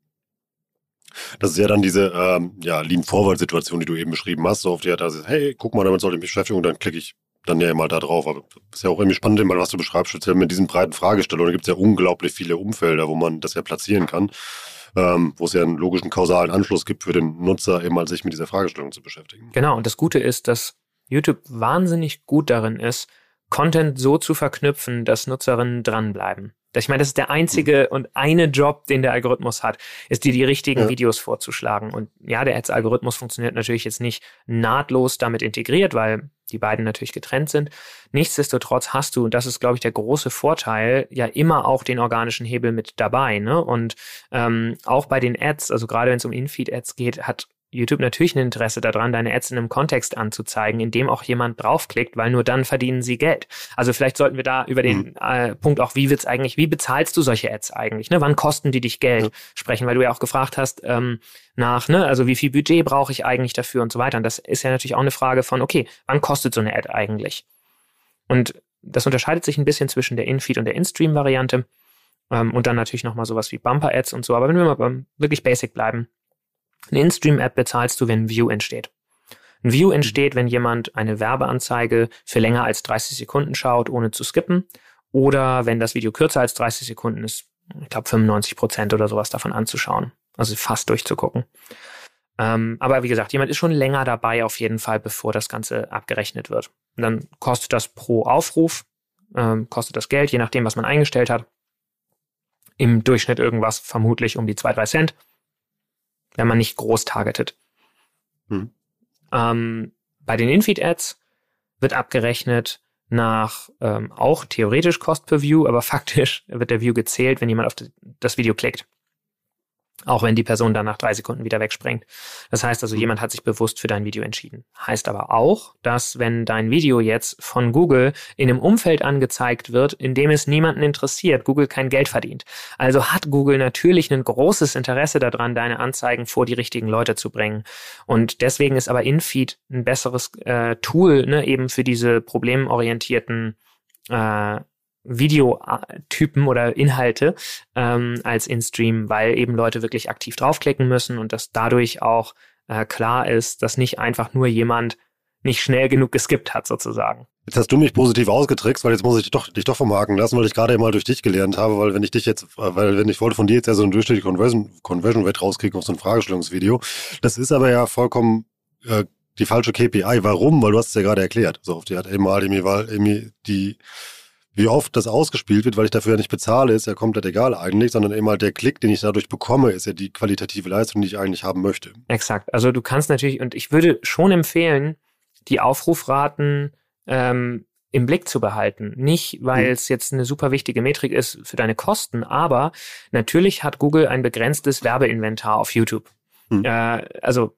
Das ist ja dann diese ähm, ja, Lean-Forward-Situation, die du eben beschrieben hast. So auf die Art, also, hey, guck mal, damit sollte ich mich beschäftigen und dann klicke ich dann ja mal da drauf. Aber das ist ja auch irgendwie spannend, was du beschreibst, speziell mit diesen breiten Fragestellungen. Da gibt es ja unglaublich viele Umfelder, wo man das ja platzieren kann. ähm, wo es ja einen logischen kausalen Anschluss gibt für den Nutzer, eben mal sich mit dieser Fragestellung zu beschäftigen. Genau, und das Gute ist, dass YouTube wahnsinnig gut darin ist, Content so zu verknüpfen, dass Nutzerinnen dranbleiben. Ich meine, das ist der einzige und eine Job, den der Algorithmus hat, ist dir die richtigen ja. Videos vorzuschlagen. Und ja, der Ads-Algorithmus funktioniert natürlich jetzt nicht nahtlos damit integriert, weil die beiden natürlich getrennt sind. Nichtsdestotrotz hast du, und das ist, glaube ich, der große Vorteil, ja immer auch den organischen Hebel mit dabei. Ne? Und ähm, auch bei den Ads, also gerade wenn es um In-Feed-Ads geht, hat YouTube natürlich ein Interesse daran, deine Ads in einem Kontext anzuzeigen, in dem auch jemand draufklickt, weil nur dann verdienen sie Geld. Also vielleicht sollten wir da über den mhm. äh, Punkt auch, wie wird's eigentlich, wie bezahlst du solche Ads eigentlich? Ne? Wann kosten die dich Geld? Ja. Sprechen, weil du ja auch gefragt hast ähm, nach, ne, also wie viel Budget brauche ich eigentlich dafür und so weiter. Und das ist ja natürlich auch eine Frage von, okay, wann kostet so eine Ad eigentlich? Und das unterscheidet sich ein bisschen zwischen der In-Feed und der In-Stream-Variante ähm, und dann natürlich nochmal sowas wie Bumper-Ads und so. Aber wenn wir mal beim wirklich basic bleiben, eine In-Stream-Ad bezahlst du, wenn ein View entsteht. Ein View entsteht, wenn jemand eine Werbeanzeige für länger als dreißig Sekunden schaut, ohne zu skippen. Oder wenn das Video kürzer als dreißig Sekunden ist, ich glaube fünfundneunzig Prozent oder sowas davon anzuschauen. Also fast durchzugucken. Ähm, aber wie gesagt, jemand ist schon länger dabei auf jeden Fall, bevor das Ganze abgerechnet wird. Und dann kostet das pro Aufruf, ähm, kostet das Geld, je nachdem, was man eingestellt hat. Im Durchschnitt irgendwas vermutlich um die zwei, drei Cent. Wenn man nicht groß targetet. Hm. Ähm, bei den In-Feed-Ads wird abgerechnet nach ähm, auch theoretisch Cost per View, aber faktisch wird der View gezählt, wenn jemand auf das Video klickt. Auch wenn die Person dann nach drei Sekunden wieder wegspringt. Das heißt also, jemand hat sich bewusst für dein Video entschieden. Heißt aber auch, dass wenn dein Video jetzt von Google in einem Umfeld angezeigt wird, in dem es niemanden interessiert, Google kein Geld verdient. Also hat Google natürlich ein großes Interesse daran, deine Anzeigen vor die richtigen Leute zu bringen. Und deswegen ist aber InFeed ein besseres äh, Tool, ne, eben für diese problemorientierten äh, Videotypen oder Inhalte ähm, als In-Stream, weil eben Leute wirklich aktiv draufklicken müssen und dass dadurch auch äh, klar ist, dass nicht einfach nur jemand nicht schnell genug geskippt hat, sozusagen. Jetzt hast du mich positiv ausgetrickst, weil jetzt muss ich dich doch, dich doch vom Haken lassen, weil ich gerade mal durch dich gelernt habe, weil wenn ich dich jetzt, weil wenn ich wollte von dir jetzt ja so eine durchschnittliche Conversion, Conversion Rate rauskriegen auf so ein Fragestellungsvideo, das ist aber ja vollkommen äh, die falsche K P I. Warum? Weil du hast es ja gerade erklärt. So, die hat eben mal die, die wie oft das ausgespielt wird, weil ich dafür ja nicht bezahle, ist ja komplett egal eigentlich, sondern eben halt der Klick, den ich dadurch bekomme, ist ja die qualitative Leistung, die ich eigentlich haben möchte. Exakt. Also du kannst natürlich, und ich würde schon empfehlen, die Aufrufraten ähm, im Blick zu behalten. Nicht, weil hm. es jetzt eine super wichtige Metrik ist für deine Kosten, aber natürlich hat Google ein begrenztes Werbeinventar auf YouTube. Hm. Äh, also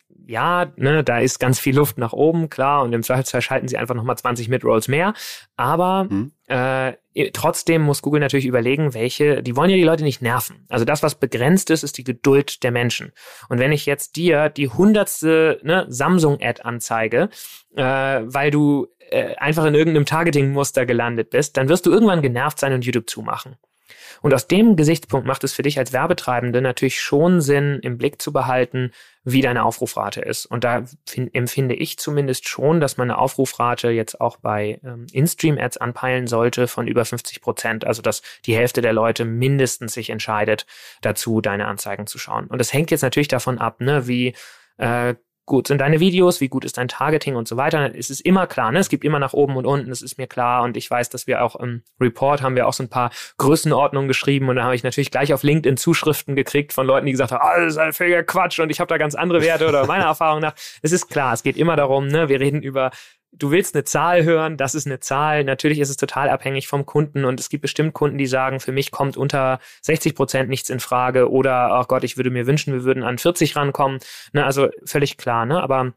ja, ne, da ist ganz viel Luft nach oben, klar, und im Zweifelsfall schalten sie einfach nochmal zwanzig Midrolls mehr, aber mhm. äh, trotzdem muss Google natürlich überlegen, welche, die wollen ja die Leute nicht nerven. Also das, was begrenzt ist, ist die Geduld der Menschen. Und wenn ich jetzt dir die hundertste ne, Samsung-Ad anzeige, äh, weil du äh, einfach in irgendeinem Targeting-Muster gelandet bist, dann wirst du irgendwann genervt sein und YouTube zumachen. Und aus dem Gesichtspunkt macht es für dich als Werbetreibende natürlich schon Sinn, im Blick zu behalten, wie deine Aufrufrate ist. Und da find, empfinde ich zumindest schon, dass man eine Aufrufrate jetzt auch bei ähm, In-Stream-Ads anpeilen sollte von über fünfzig Prozent. Also dass die Hälfte der Leute mindestens sich entscheidet, dazu deine Anzeigen zu schauen. Und das hängt jetzt natürlich davon ab, ne, wie äh, gut sind deine Videos, wie gut ist dein Targeting und so weiter. Es ist immer klar, ne? Es gibt immer nach oben und unten, das ist mir klar. Und ich weiß, dass wir auch im Report haben wir auch so ein paar Größenordnungen geschrieben und da habe ich natürlich gleich auf LinkedIn Zuschriften gekriegt von Leuten, die gesagt haben, ah, das ist ein völliger Quatsch und ich habe da ganz andere Werte oder meiner Erfahrung nach. Es ist klar, es geht immer darum, ne? Wir reden über, du willst eine Zahl hören, das ist eine Zahl. Natürlich ist es total abhängig vom Kunden und es gibt bestimmt Kunden, die sagen, für mich kommt unter sechzig Prozent nichts in Frage oder, ach Gott, ich würde mir wünschen, wir würden an vierzig rankommen. Ne, also völlig klar, ne? Aber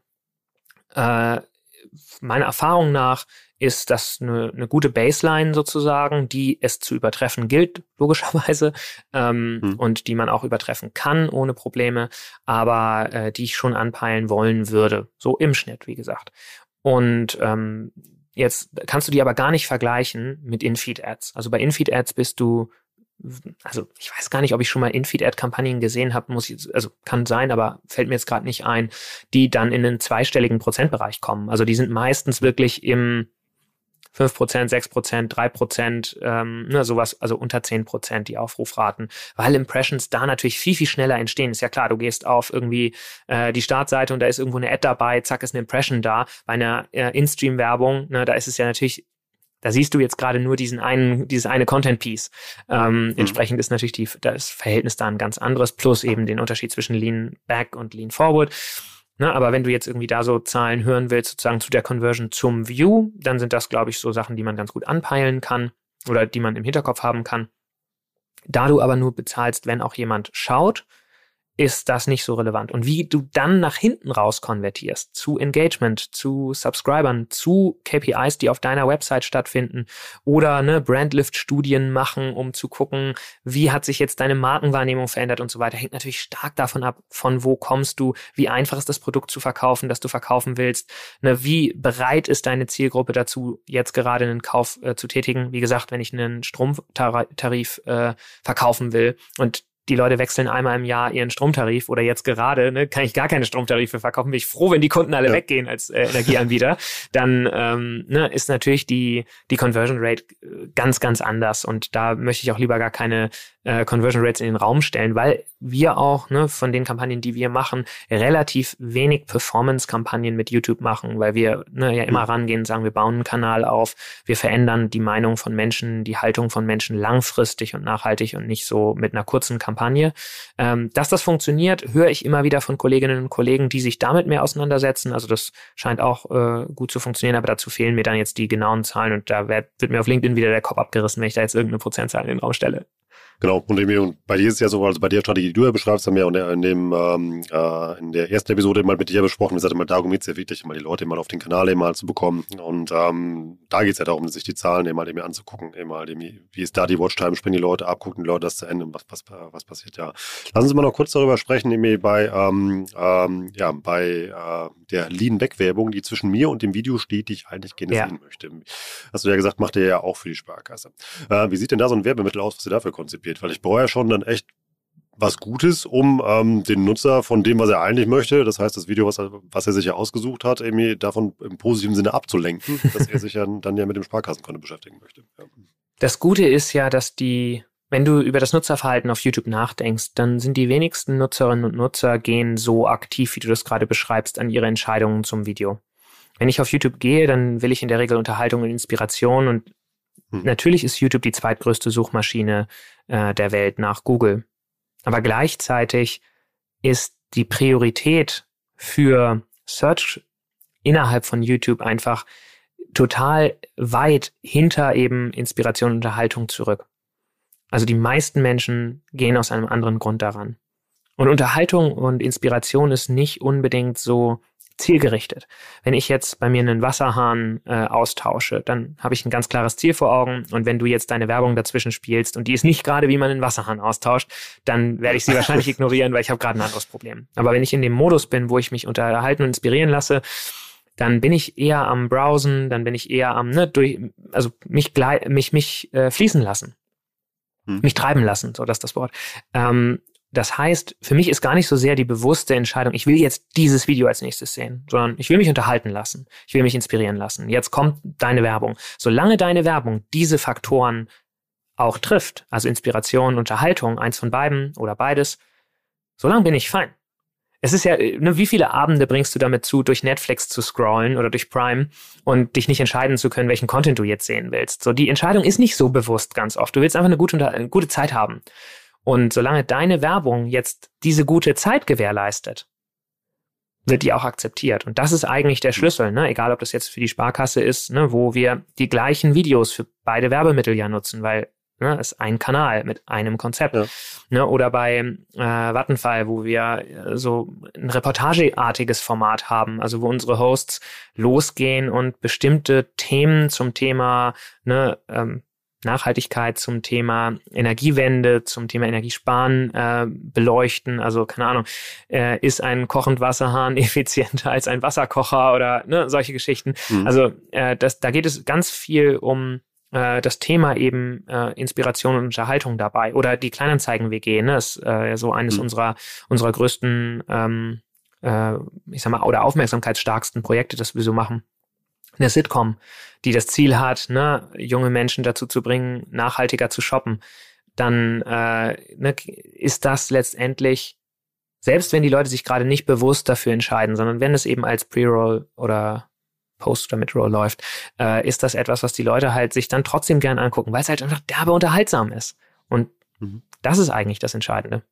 äh, meiner Erfahrung nach ist das eine, eine gute Baseline sozusagen, die es zu übertreffen gilt, logischerweise, ähm, hm. und die man auch übertreffen kann ohne Probleme, aber äh, die ich schon anpeilen wollen würde. So im Schnitt, wie gesagt. Und ähm, jetzt kannst du die aber gar nicht vergleichen mit In-Feed-Ads. Also bei In-Feed-Ads bist du, also ich weiß gar nicht, ob ich schon mal In-Feed-Ad-Kampagnen gesehen habe, muss ich, also kann sein, aber fällt mir jetzt gerade nicht ein, die dann in einen zweistelligen Prozentbereich kommen. Also die sind meistens wirklich im fünf Prozent, sechs Prozent, drei Prozent, ähm, ne, sowas, also unter zehn Prozent die Aufrufraten, weil Impressions da natürlich viel, viel schneller entstehen. Ist ja klar, du gehst auf irgendwie äh, die Startseite und da ist irgendwo eine Ad dabei, zack, ist eine Impression da. Bei einer äh, In-Stream-Werbung, ne, da ist es ja natürlich, da siehst du jetzt gerade nur diesen einen, dieses eine Content-Piece. Ähm, mhm. Entsprechend ist natürlich die, das Verhältnis da ein ganz anderes, plus eben den Unterschied zwischen Lean Back und Lean Forward. Ne, aber wenn du jetzt irgendwie da so Zahlen hören willst, sozusagen zu der Conversion zum View, dann sind das, glaube ich, so Sachen, die man ganz gut anpeilen kann oder die man im Hinterkopf haben kann. Da du aber nur bezahlst, wenn auch jemand schaut, ist das nicht so relevant. Und wie du dann nach hinten raus konvertierst, zu Engagement, zu Subscribern, zu K P Is, die auf deiner Website stattfinden oder ne, Brandlift-Studien machen, um zu gucken, wie hat sich jetzt deine Markenwahrnehmung verändert und so weiter, hängt natürlich stark davon ab, von wo kommst du, wie einfach ist das Produkt zu verkaufen, das du verkaufen willst, ne, wie bereit ist deine Zielgruppe dazu, jetzt gerade einen Kauf äh, zu tätigen. Wie gesagt, wenn ich einen Stromtarif äh, verkaufen will und die Leute wechseln einmal im Jahr ihren Stromtarif oder jetzt gerade, ne, kann ich gar keine Stromtarife verkaufen, bin ich froh, wenn die Kunden alle ja. weggehen als äh, Energieanbieter, dann ähm, ne, ist natürlich die die Conversion Rate ganz, ganz anders und da möchte ich auch lieber gar keine äh, Conversion Rates in den Raum stellen, weil wir auch ne, von den Kampagnen, die wir machen, relativ wenig Performance-Kampagnen mit YouTube machen, weil wir ne, ja immer rangehen und sagen, wir bauen einen Kanal auf, wir verändern die Meinung von Menschen, die Haltung von Menschen langfristig und nachhaltig und nicht so mit einer kurzen Kampagne. Ähm, dass das funktioniert, höre ich immer wieder von Kolleginnen und Kollegen, die sich damit mehr auseinandersetzen. Also das scheint auch äh, gut zu funktionieren, aber dazu fehlen mir dann jetzt die genauen Zahlen und da wird, wird mir auf LinkedIn wieder der Kopf abgerissen, wenn ich da jetzt irgendeine Prozentzahl in den Raum stelle. Genau, und, und bei dir ist es ja so, also bei der Strategie, die du ja beschreibst, haben wir ja in, dem, ähm, äh, in der ersten Episode mal mit dir besprochen, wir sagten mal, darum geht es ja wirklich, mal die Leute mal auf den Kanal eben mal zu bekommen und ähm, da geht es ja darum, sich die Zahlen eben mal eben anzugucken, eben mal, wie ist da die Watchtime, springen die Leute ab, gucken die Leute das zu Ende und was, was, was passiert, ja. Lassen Sie mal noch kurz darüber sprechen, eben bei, ähm, ähm, ja, bei äh, der Lean-Back-Werbung, die zwischen mir und dem Video steht, die ich eigentlich gerne ja. sehen möchte. Hast du ja gesagt, macht ihr ja auch für die Sparkasse. Äh, wie sieht denn da so ein Werbemittel aus, was ihr dafür konzipiert? Weil ich brauche ja schon dann echt was Gutes, um ähm, den Nutzer von dem, was er eigentlich möchte, das heißt das Video, was er, was er sich ja ausgesucht hat, irgendwie davon im positiven Sinne abzulenken, dass er sich ja dann ja mit dem Sparkassenkonto beschäftigen möchte. Ja. Das Gute ist ja, dass die, wenn du über das Nutzerverhalten auf YouTube nachdenkst, dann sind die wenigsten Nutzerinnen und Nutzer gehen so aktiv, wie du das gerade beschreibst, an ihre Entscheidungen zum Video. Wenn ich auf YouTube gehe, dann will ich in der Regel Unterhaltung und Inspiration und Hm. Natürlich ist YouTube die zweitgrößte Suchmaschine äh, der Welt nach Google. Aber gleichzeitig ist die Priorität für Search innerhalb von YouTube einfach total weit hinter eben Inspiration und Unterhaltung zurück. Also die meisten Menschen gehen aus einem anderen Grund daran. Und Unterhaltung und Inspiration ist nicht unbedingt so zielgerichtet. Wenn ich jetzt bei mir einen Wasserhahn äh, austausche, dann habe ich ein ganz klares Ziel vor Augen und wenn du jetzt deine Werbung dazwischen spielst und die ist nicht gerade, wie man einen Wasserhahn austauscht, dann werde ich sie wahrscheinlich ignorieren, weil ich habe gerade ein anderes Problem. Aber wenn ich in dem Modus bin, wo ich mich unterhalten und inspirieren lasse, dann bin ich eher am Browsen, dann bin ich eher am, ne, durch, also mich, mich, mich äh, fließen lassen. Hm. Mich treiben lassen, so das ist das Wort. Ähm, Das heißt, für mich ist gar nicht so sehr die bewusste Entscheidung, ich will jetzt dieses Video als nächstes sehen, sondern ich will mich unterhalten lassen. Ich will mich inspirieren lassen. Jetzt kommt deine Werbung. Solange deine Werbung diese Faktoren auch trifft, also Inspiration, Unterhaltung, eins von beiden oder beides, solange bin ich fein. Es ist ja, ne, wie viele Abende bringst du damit zu, durch Netflix zu scrollen oder durch Prime und dich nicht entscheiden zu können, welchen Content du jetzt sehen willst. So, die Entscheidung ist nicht so bewusst ganz oft. Du willst einfach eine gute, eine gute Zeit haben. Und solange deine Werbung jetzt diese gute Zeit gewährleistet, wird die auch akzeptiert. Und das ist eigentlich der Schlüssel, ne? Egal ob das jetzt für die Sparkasse ist, ne, wo wir die gleichen Videos für beide Werbemittel ja nutzen, weil ne, es ist ein Kanal mit einem Konzept. Ja. Ne? Oder bei äh, Vattenfall, wo wir äh, so ein reportageartiges Format haben, also wo unsere Hosts losgehen und bestimmte Themen zum Thema ne, ähm, Nachhaltigkeit, zum Thema Energiewende, zum Thema Energiesparen äh, beleuchten. Also keine Ahnung, äh, ist ein Kochend-Wasserhahn effizienter als ein Wasserkocher oder ne, solche Geschichten. Mhm. Also äh, das, da geht es ganz viel um äh, das Thema eben äh, Inspiration und Unterhaltung dabei. Oder die Kleinanzeigen-W G, ne, ist äh, so eines mhm. unserer unserer größten, ähm, äh, ich sag mal, oder aufmerksamkeitsstarksten Projekte, das wir so machen. eine Sitcom, die das Ziel hat, ne, junge Menschen dazu zu bringen, nachhaltiger zu shoppen, dann äh, ne, ist das letztendlich, selbst wenn die Leute sich gerade nicht bewusst dafür entscheiden, sondern wenn es eben als Pre-Roll oder Post- oder Mid-Roll läuft, äh, ist das etwas, was die Leute halt sich dann trotzdem gern angucken, weil es halt einfach derbe unterhaltsam ist. Und mhm. das ist eigentlich das Entscheidende.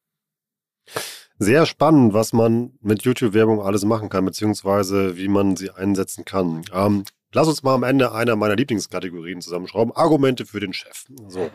Sehr spannend, was man mit YouTube-Werbung alles machen kann, beziehungsweise wie man sie einsetzen kann. Ähm, lass uns mal am Ende einer meiner Lieblingskategorien zusammenschrauben. Argumente für den Chef. So.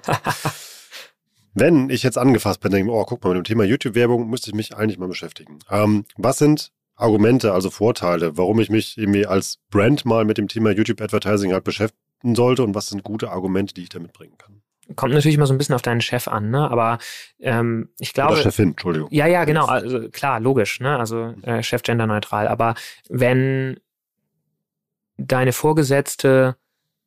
Wenn ich jetzt angefasst bin, denke ich, oh, guck mal, mit dem Thema YouTube-Werbung müsste ich mich eigentlich mal beschäftigen. Ähm, was sind Argumente, also Vorteile, warum ich mich irgendwie als Brand mal mit dem Thema YouTube-Advertising halt beschäftigen sollte und was sind gute Argumente, die ich da mitbringen kann? Kommt natürlich immer so ein bisschen auf deinen Chef an, ne? Aber ähm, ich glaube... Oder Chefin, Entschuldigung. Ja, ja, genau. Also klar, logisch, ne? Also äh, Chef genderneutral. Aber wenn deine Vorgesetzte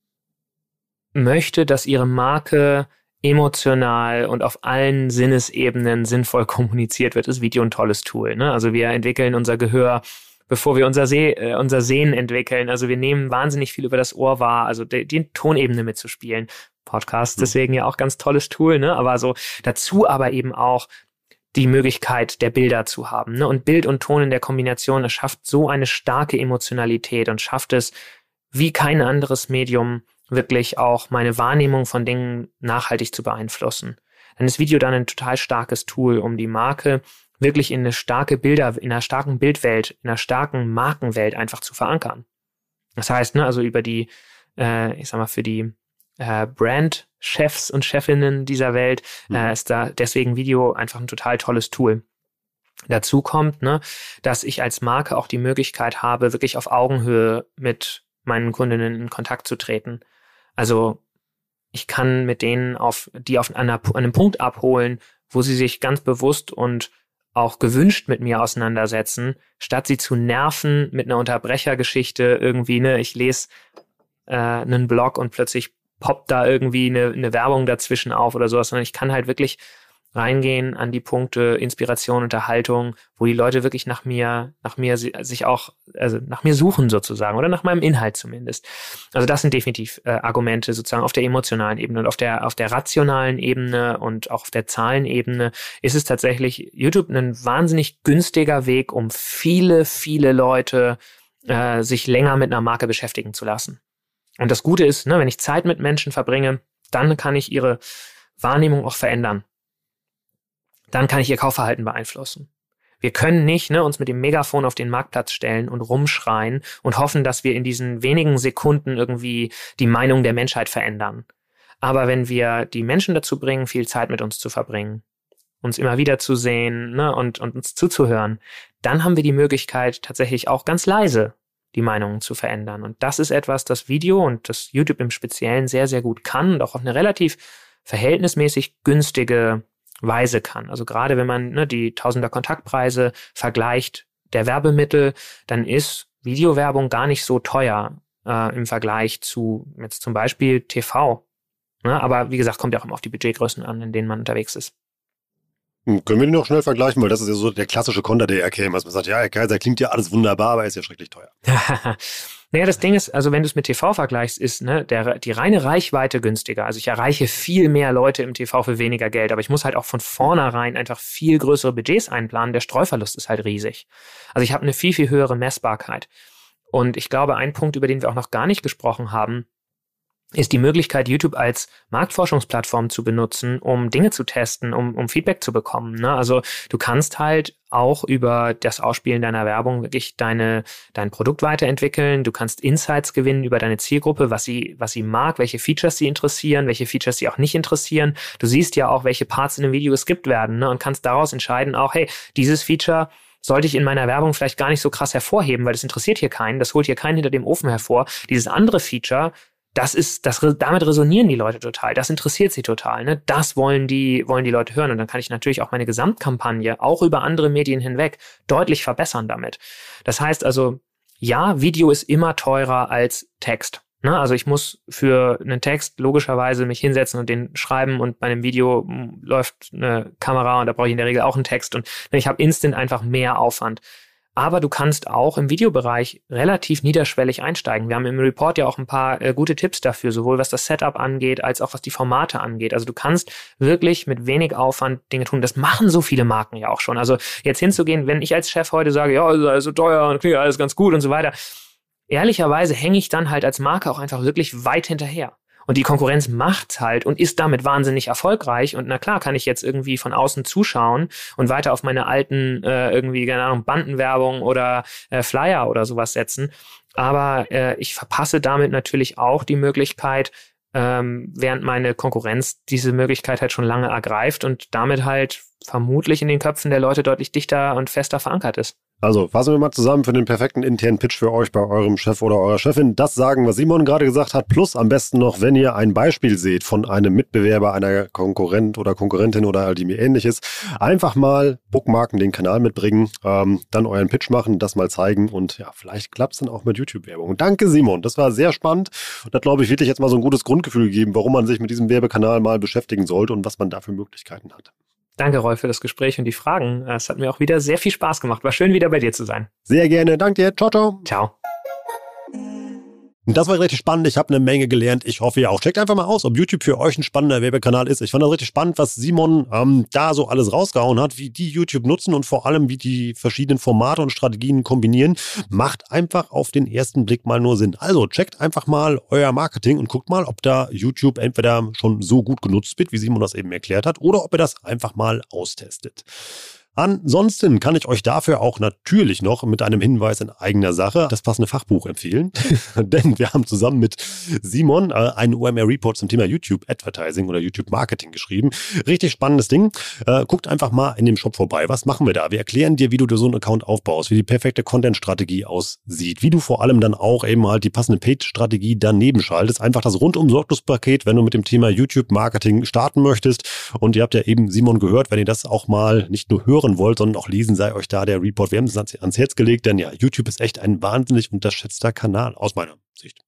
möchte, dass ihre Marke emotional und auf allen Sinnesebenen sinnvoll kommuniziert wird, ist Video ein tolles Tool, ne? Also wir entwickeln unser Gehör, bevor wir unser, Seh, äh, unser Sehen entwickeln. Also wir nehmen wahnsinnig viel über das Ohr wahr, also die, die Tonebene mitzuspielen. Podcast, deswegen ja auch ganz tolles Tool, ne? Aber so dazu aber eben auch die Möglichkeit der Bilder zu haben, ne? Und Bild und Ton in der Kombination, es schafft so eine starke Emotionalität und schafft es wie kein anderes Medium wirklich auch meine Wahrnehmung von Dingen nachhaltig zu beeinflussen. Dann ist Video dann ein total starkes Tool, um die Marke wirklich in eine starke Bilder, in einer starken Bildwelt, in einer starken Markenwelt einfach zu verankern. Das heißt, ne, also über die, äh, ich sag mal, für die Äh, Brand-Chefs und Chefinnen dieser Welt, mhm. äh, ist da deswegen Video einfach ein total tolles Tool. Dazu kommt, ne, dass ich als Marke auch die Möglichkeit habe, wirklich auf Augenhöhe mit meinen Kundinnen in Kontakt zu treten. Also ich kann mit denen auf die auf einer, an einem Punkt abholen, wo sie sich ganz bewusst und auch gewünscht mit mir auseinandersetzen, statt sie zu nerven mit einer Unterbrechergeschichte irgendwie, ne, ich lese äh, einen Blog und plötzlich poppt da irgendwie eine, eine Werbung dazwischen auf oder sowas, sondern ich kann halt wirklich reingehen an die Punkte Inspiration, Unterhaltung, wo die Leute wirklich nach mir, nach mir sich auch, also nach mir suchen sozusagen oder nach meinem Inhalt zumindest. Also das sind definitiv äh, Argumente sozusagen auf der emotionalen Ebene und auf der auf der rationalen Ebene und auch auf der Zahlenebene ist es tatsächlich YouTube ein wahnsinnig günstiger Weg, um viele, viele Leute äh, sich länger mit einer Marke beschäftigen zu lassen. Und das Gute ist, ne, wenn ich Zeit mit Menschen verbringe, dann kann ich ihre Wahrnehmung auch verändern. Dann kann ich ihr Kaufverhalten beeinflussen. Wir können nicht ne, uns mit dem Megafon auf den Marktplatz stellen und rumschreien und hoffen, dass wir in diesen wenigen Sekunden irgendwie die Meinung der Menschheit verändern. Aber wenn wir die Menschen dazu bringen, viel Zeit mit uns zu verbringen, uns immer wieder zu sehen ne, und, und uns zuzuhören, dann haben wir die Möglichkeit, tatsächlich auch ganz leise die Meinungen zu verändern. Und das ist etwas, das Video und das YouTube im Speziellen sehr, sehr gut kann und auch auf eine relativ verhältnismäßig günstige Weise kann. Also gerade wenn man ne, die Tausender Kontaktpreise vergleicht der Werbemittel, dann ist Videowerbung gar nicht so teuer äh, im Vergleich zu jetzt zum Beispiel T V. Ne? Aber wie gesagt, kommt ja auch immer auf die Budgetgrößen an, in denen man unterwegs ist. Können wir den noch schnell vergleichen, weil das ist ja so der klassische Konter, der R K, was man sagt, ja, Herr Kaiser, klingt ja alles wunderbar, aber er ist ja schrecklich teuer. Naja, das Ding ist, also wenn du es mit T V vergleichst, ist ne, der, die reine Reichweite günstiger. Also ich erreiche viel mehr Leute im T V für weniger Geld, aber ich muss halt auch von vornherein einfach viel größere Budgets einplanen. Der Streuverlust ist halt riesig. Also ich habe eine viel, viel höhere Messbarkeit. Und ich glaube, ein Punkt, über den wir auch noch gar nicht gesprochen haben, ist die Möglichkeit, YouTube als Marktforschungsplattform zu benutzen, um Dinge zu testen, um, um Feedback zu bekommen. Ne? Also du kannst halt auch über das Ausspielen deiner Werbung wirklich deine, dein Produkt weiterentwickeln. Du kannst Insights gewinnen über deine Zielgruppe, was sie, was sie mag, welche Features sie interessieren, welche Features sie auch nicht interessieren. Du siehst ja auch, welche Parts in dem Video geskippt werden, ne? Und kannst daraus entscheiden auch, hey, dieses Feature sollte ich in meiner Werbung vielleicht gar nicht so krass hervorheben, weil das interessiert hier keinen, das holt hier keinen hinter dem Ofen hervor. Dieses andere Feature, das ist, das, damit resonieren die Leute total. Das interessiert sie total, ne? Das wollen die, wollen die Leute hören. Und dann kann ich natürlich auch meine Gesamtkampagne auch über andere Medien hinweg deutlich verbessern damit. Das heißt also, ja, Video ist immer teurer als Text. Ne? Also ich muss für einen Text logischerweise mich hinsetzen und den schreiben und bei einem Video läuft eine Kamera und da brauche ich in der Regel auch einen Text und ich habe instant einfach mehr Aufwand. Aber du kannst auch im Videobereich relativ niederschwellig einsteigen. Wir haben im Report ja auch ein paar äh, gute Tipps dafür, sowohl was das Setup angeht, als auch was die Formate angeht. Also du kannst wirklich mit wenig Aufwand Dinge tun. Das machen so viele Marken ja auch schon. Also jetzt hinzugehen, wenn ich als Chef heute sage, ja, ist alles so teuer und klingt alles ganz gut und so weiter. Ehrlicherweise hänge ich dann halt als Marke auch einfach wirklich weit hinterher. Und die Konkurrenz macht's halt und ist damit wahnsinnig erfolgreich. Und na klar, kann ich jetzt irgendwie von außen zuschauen und weiter auf meine alten äh, irgendwie, keine Ahnung, Bandenwerbung oder äh, Flyer oder sowas setzen. Aber äh, ich verpasse damit natürlich auch die Möglichkeit, ähm, während meine Konkurrenz diese Möglichkeit halt schon lange ergreift und damit halt vermutlich in den Köpfen der Leute deutlich dichter und fester verankert ist. Also fassen wir mal zusammen für den perfekten internen Pitch für euch bei eurem Chef oder eurer Chefin. Das sagen, was Simon gerade gesagt hat, plus am besten noch, wenn ihr ein Beispiel seht von einem Mitbewerber, einer Konkurrent oder Konkurrentin oder all dem ähnliches, einfach mal bookmarken, den Kanal mitbringen, ähm, dann euren Pitch machen, das mal zeigen und ja, vielleicht klappt es dann auch mit YouTube-Werbung. Danke Simon, das war sehr spannend und hat, glaube ich, wirklich jetzt mal so ein gutes Grundgefühl gegeben, warum man sich mit diesem Werbekanal mal beschäftigen sollte und was man da für Möglichkeiten hat. Danke, Rolf, für das Gespräch und die Fragen. Es hat mir auch wieder sehr viel Spaß gemacht. War schön, wieder bei dir zu sein. Sehr gerne. Danke dir. Ciao, ciao. Ciao. Und das war richtig spannend. Ich habe eine Menge gelernt. Ich hoffe, ihr auch. Checkt einfach mal aus, ob YouTube für euch ein spannender Werbekanal ist. Ich fand das richtig spannend, was Simon ähm, da so alles rausgehauen hat, wie die YouTube nutzen und vor allem, wie die verschiedenen Formate und Strategien kombinieren. Macht einfach auf den ersten Blick mal nur Sinn. Also checkt einfach mal euer Marketing und guckt mal, ob da YouTube entweder schon so gut genutzt wird, wie Simon das eben erklärt hat, oder ob ihr das einfach mal austestet. Ansonsten kann ich euch dafür auch natürlich noch mit einem Hinweis in eigener Sache das passende Fachbuch empfehlen. Denn wir haben zusammen mit Simon äh, einen O M R-Report zum Thema YouTube Advertising oder YouTube Marketing geschrieben. Richtig spannendes Ding. Äh, guckt einfach mal in dem Shop vorbei. Was machen wir da? Wir erklären dir, wie du dir so einen Account aufbaust, wie die perfekte Content-Strategie aussieht, wie du vor allem dann auch eben halt die passende Page-Strategie daneben schaltest. Einfach das Rundum-Sorglos-Paket, wenn du mit dem Thema YouTube Marketing starten möchtest. Und ihr habt ja eben Simon gehört, wenn ihr das auch mal nicht nur hören wollt, sondern auch lesen, sei euch da der Report wärmstens ans, ans Herz gelegt, denn ja, YouTube ist echt ein wahnsinnig unterschätzter Kanal aus meiner Sicht.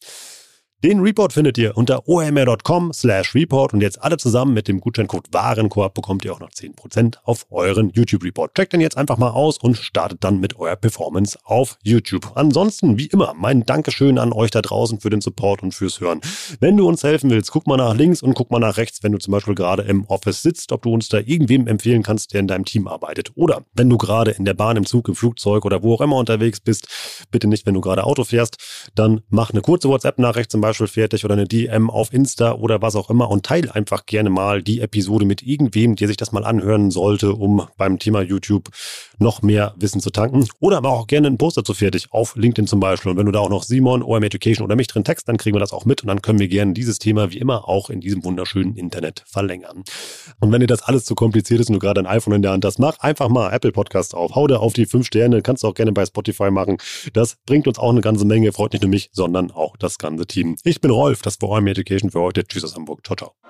Den Report findet ihr unter omr.com slash report und jetzt alle zusammen mit dem Gutscheincode Warenkorb bekommt ihr auch noch zehn Prozent auf euren YouTube-Report. Checkt den jetzt einfach mal aus und startet dann mit eurer Performance auf YouTube. Ansonsten, wie immer, mein Dankeschön an euch da draußen für den Support und fürs Hören. Wenn du uns helfen willst, guck mal nach links und guck mal nach rechts, wenn du zum Beispiel gerade im Office sitzt, ob du uns da irgendwem empfehlen kannst, der in deinem Team arbeitet. Oder wenn du gerade in der Bahn, im Zug, im Flugzeug oder wo auch immer unterwegs bist, bitte nicht, wenn du gerade Auto fährst, dann mach eine kurze WhatsApp-Nachricht zum Beispiel fertig oder eine D M auf Insta oder was auch immer und teile einfach gerne mal die Episode mit irgendwem, der sich das mal anhören sollte, um beim Thema YouTube noch mehr Wissen zu tanken. Oder aber auch gerne einen Post dazu fertig, auf LinkedIn zum Beispiel. Und wenn du da auch noch Simon, O M R Education oder mich drin text, dann kriegen wir das auch mit und dann können wir gerne dieses Thema wie immer auch in diesem wunderschönen Internet verlängern. Und wenn dir das alles zu kompliziert ist und du gerade ein iPhone in der Hand hast, mach einfach mal Apple Podcast auf. Hau da auf die fünf Sterne, kannst du auch gerne bei Spotify machen. Das bringt uns auch eine ganze Menge, freut nicht nur mich, sondern auch das ganze Team. Ich bin Rolf, das war O M R Education für heute. Tschüss aus Hamburg. Ciao, ciao.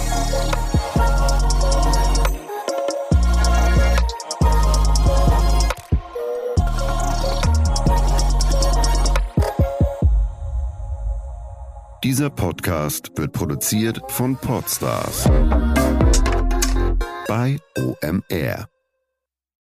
Dieser Podcast wird produziert von Podstars bei O M R.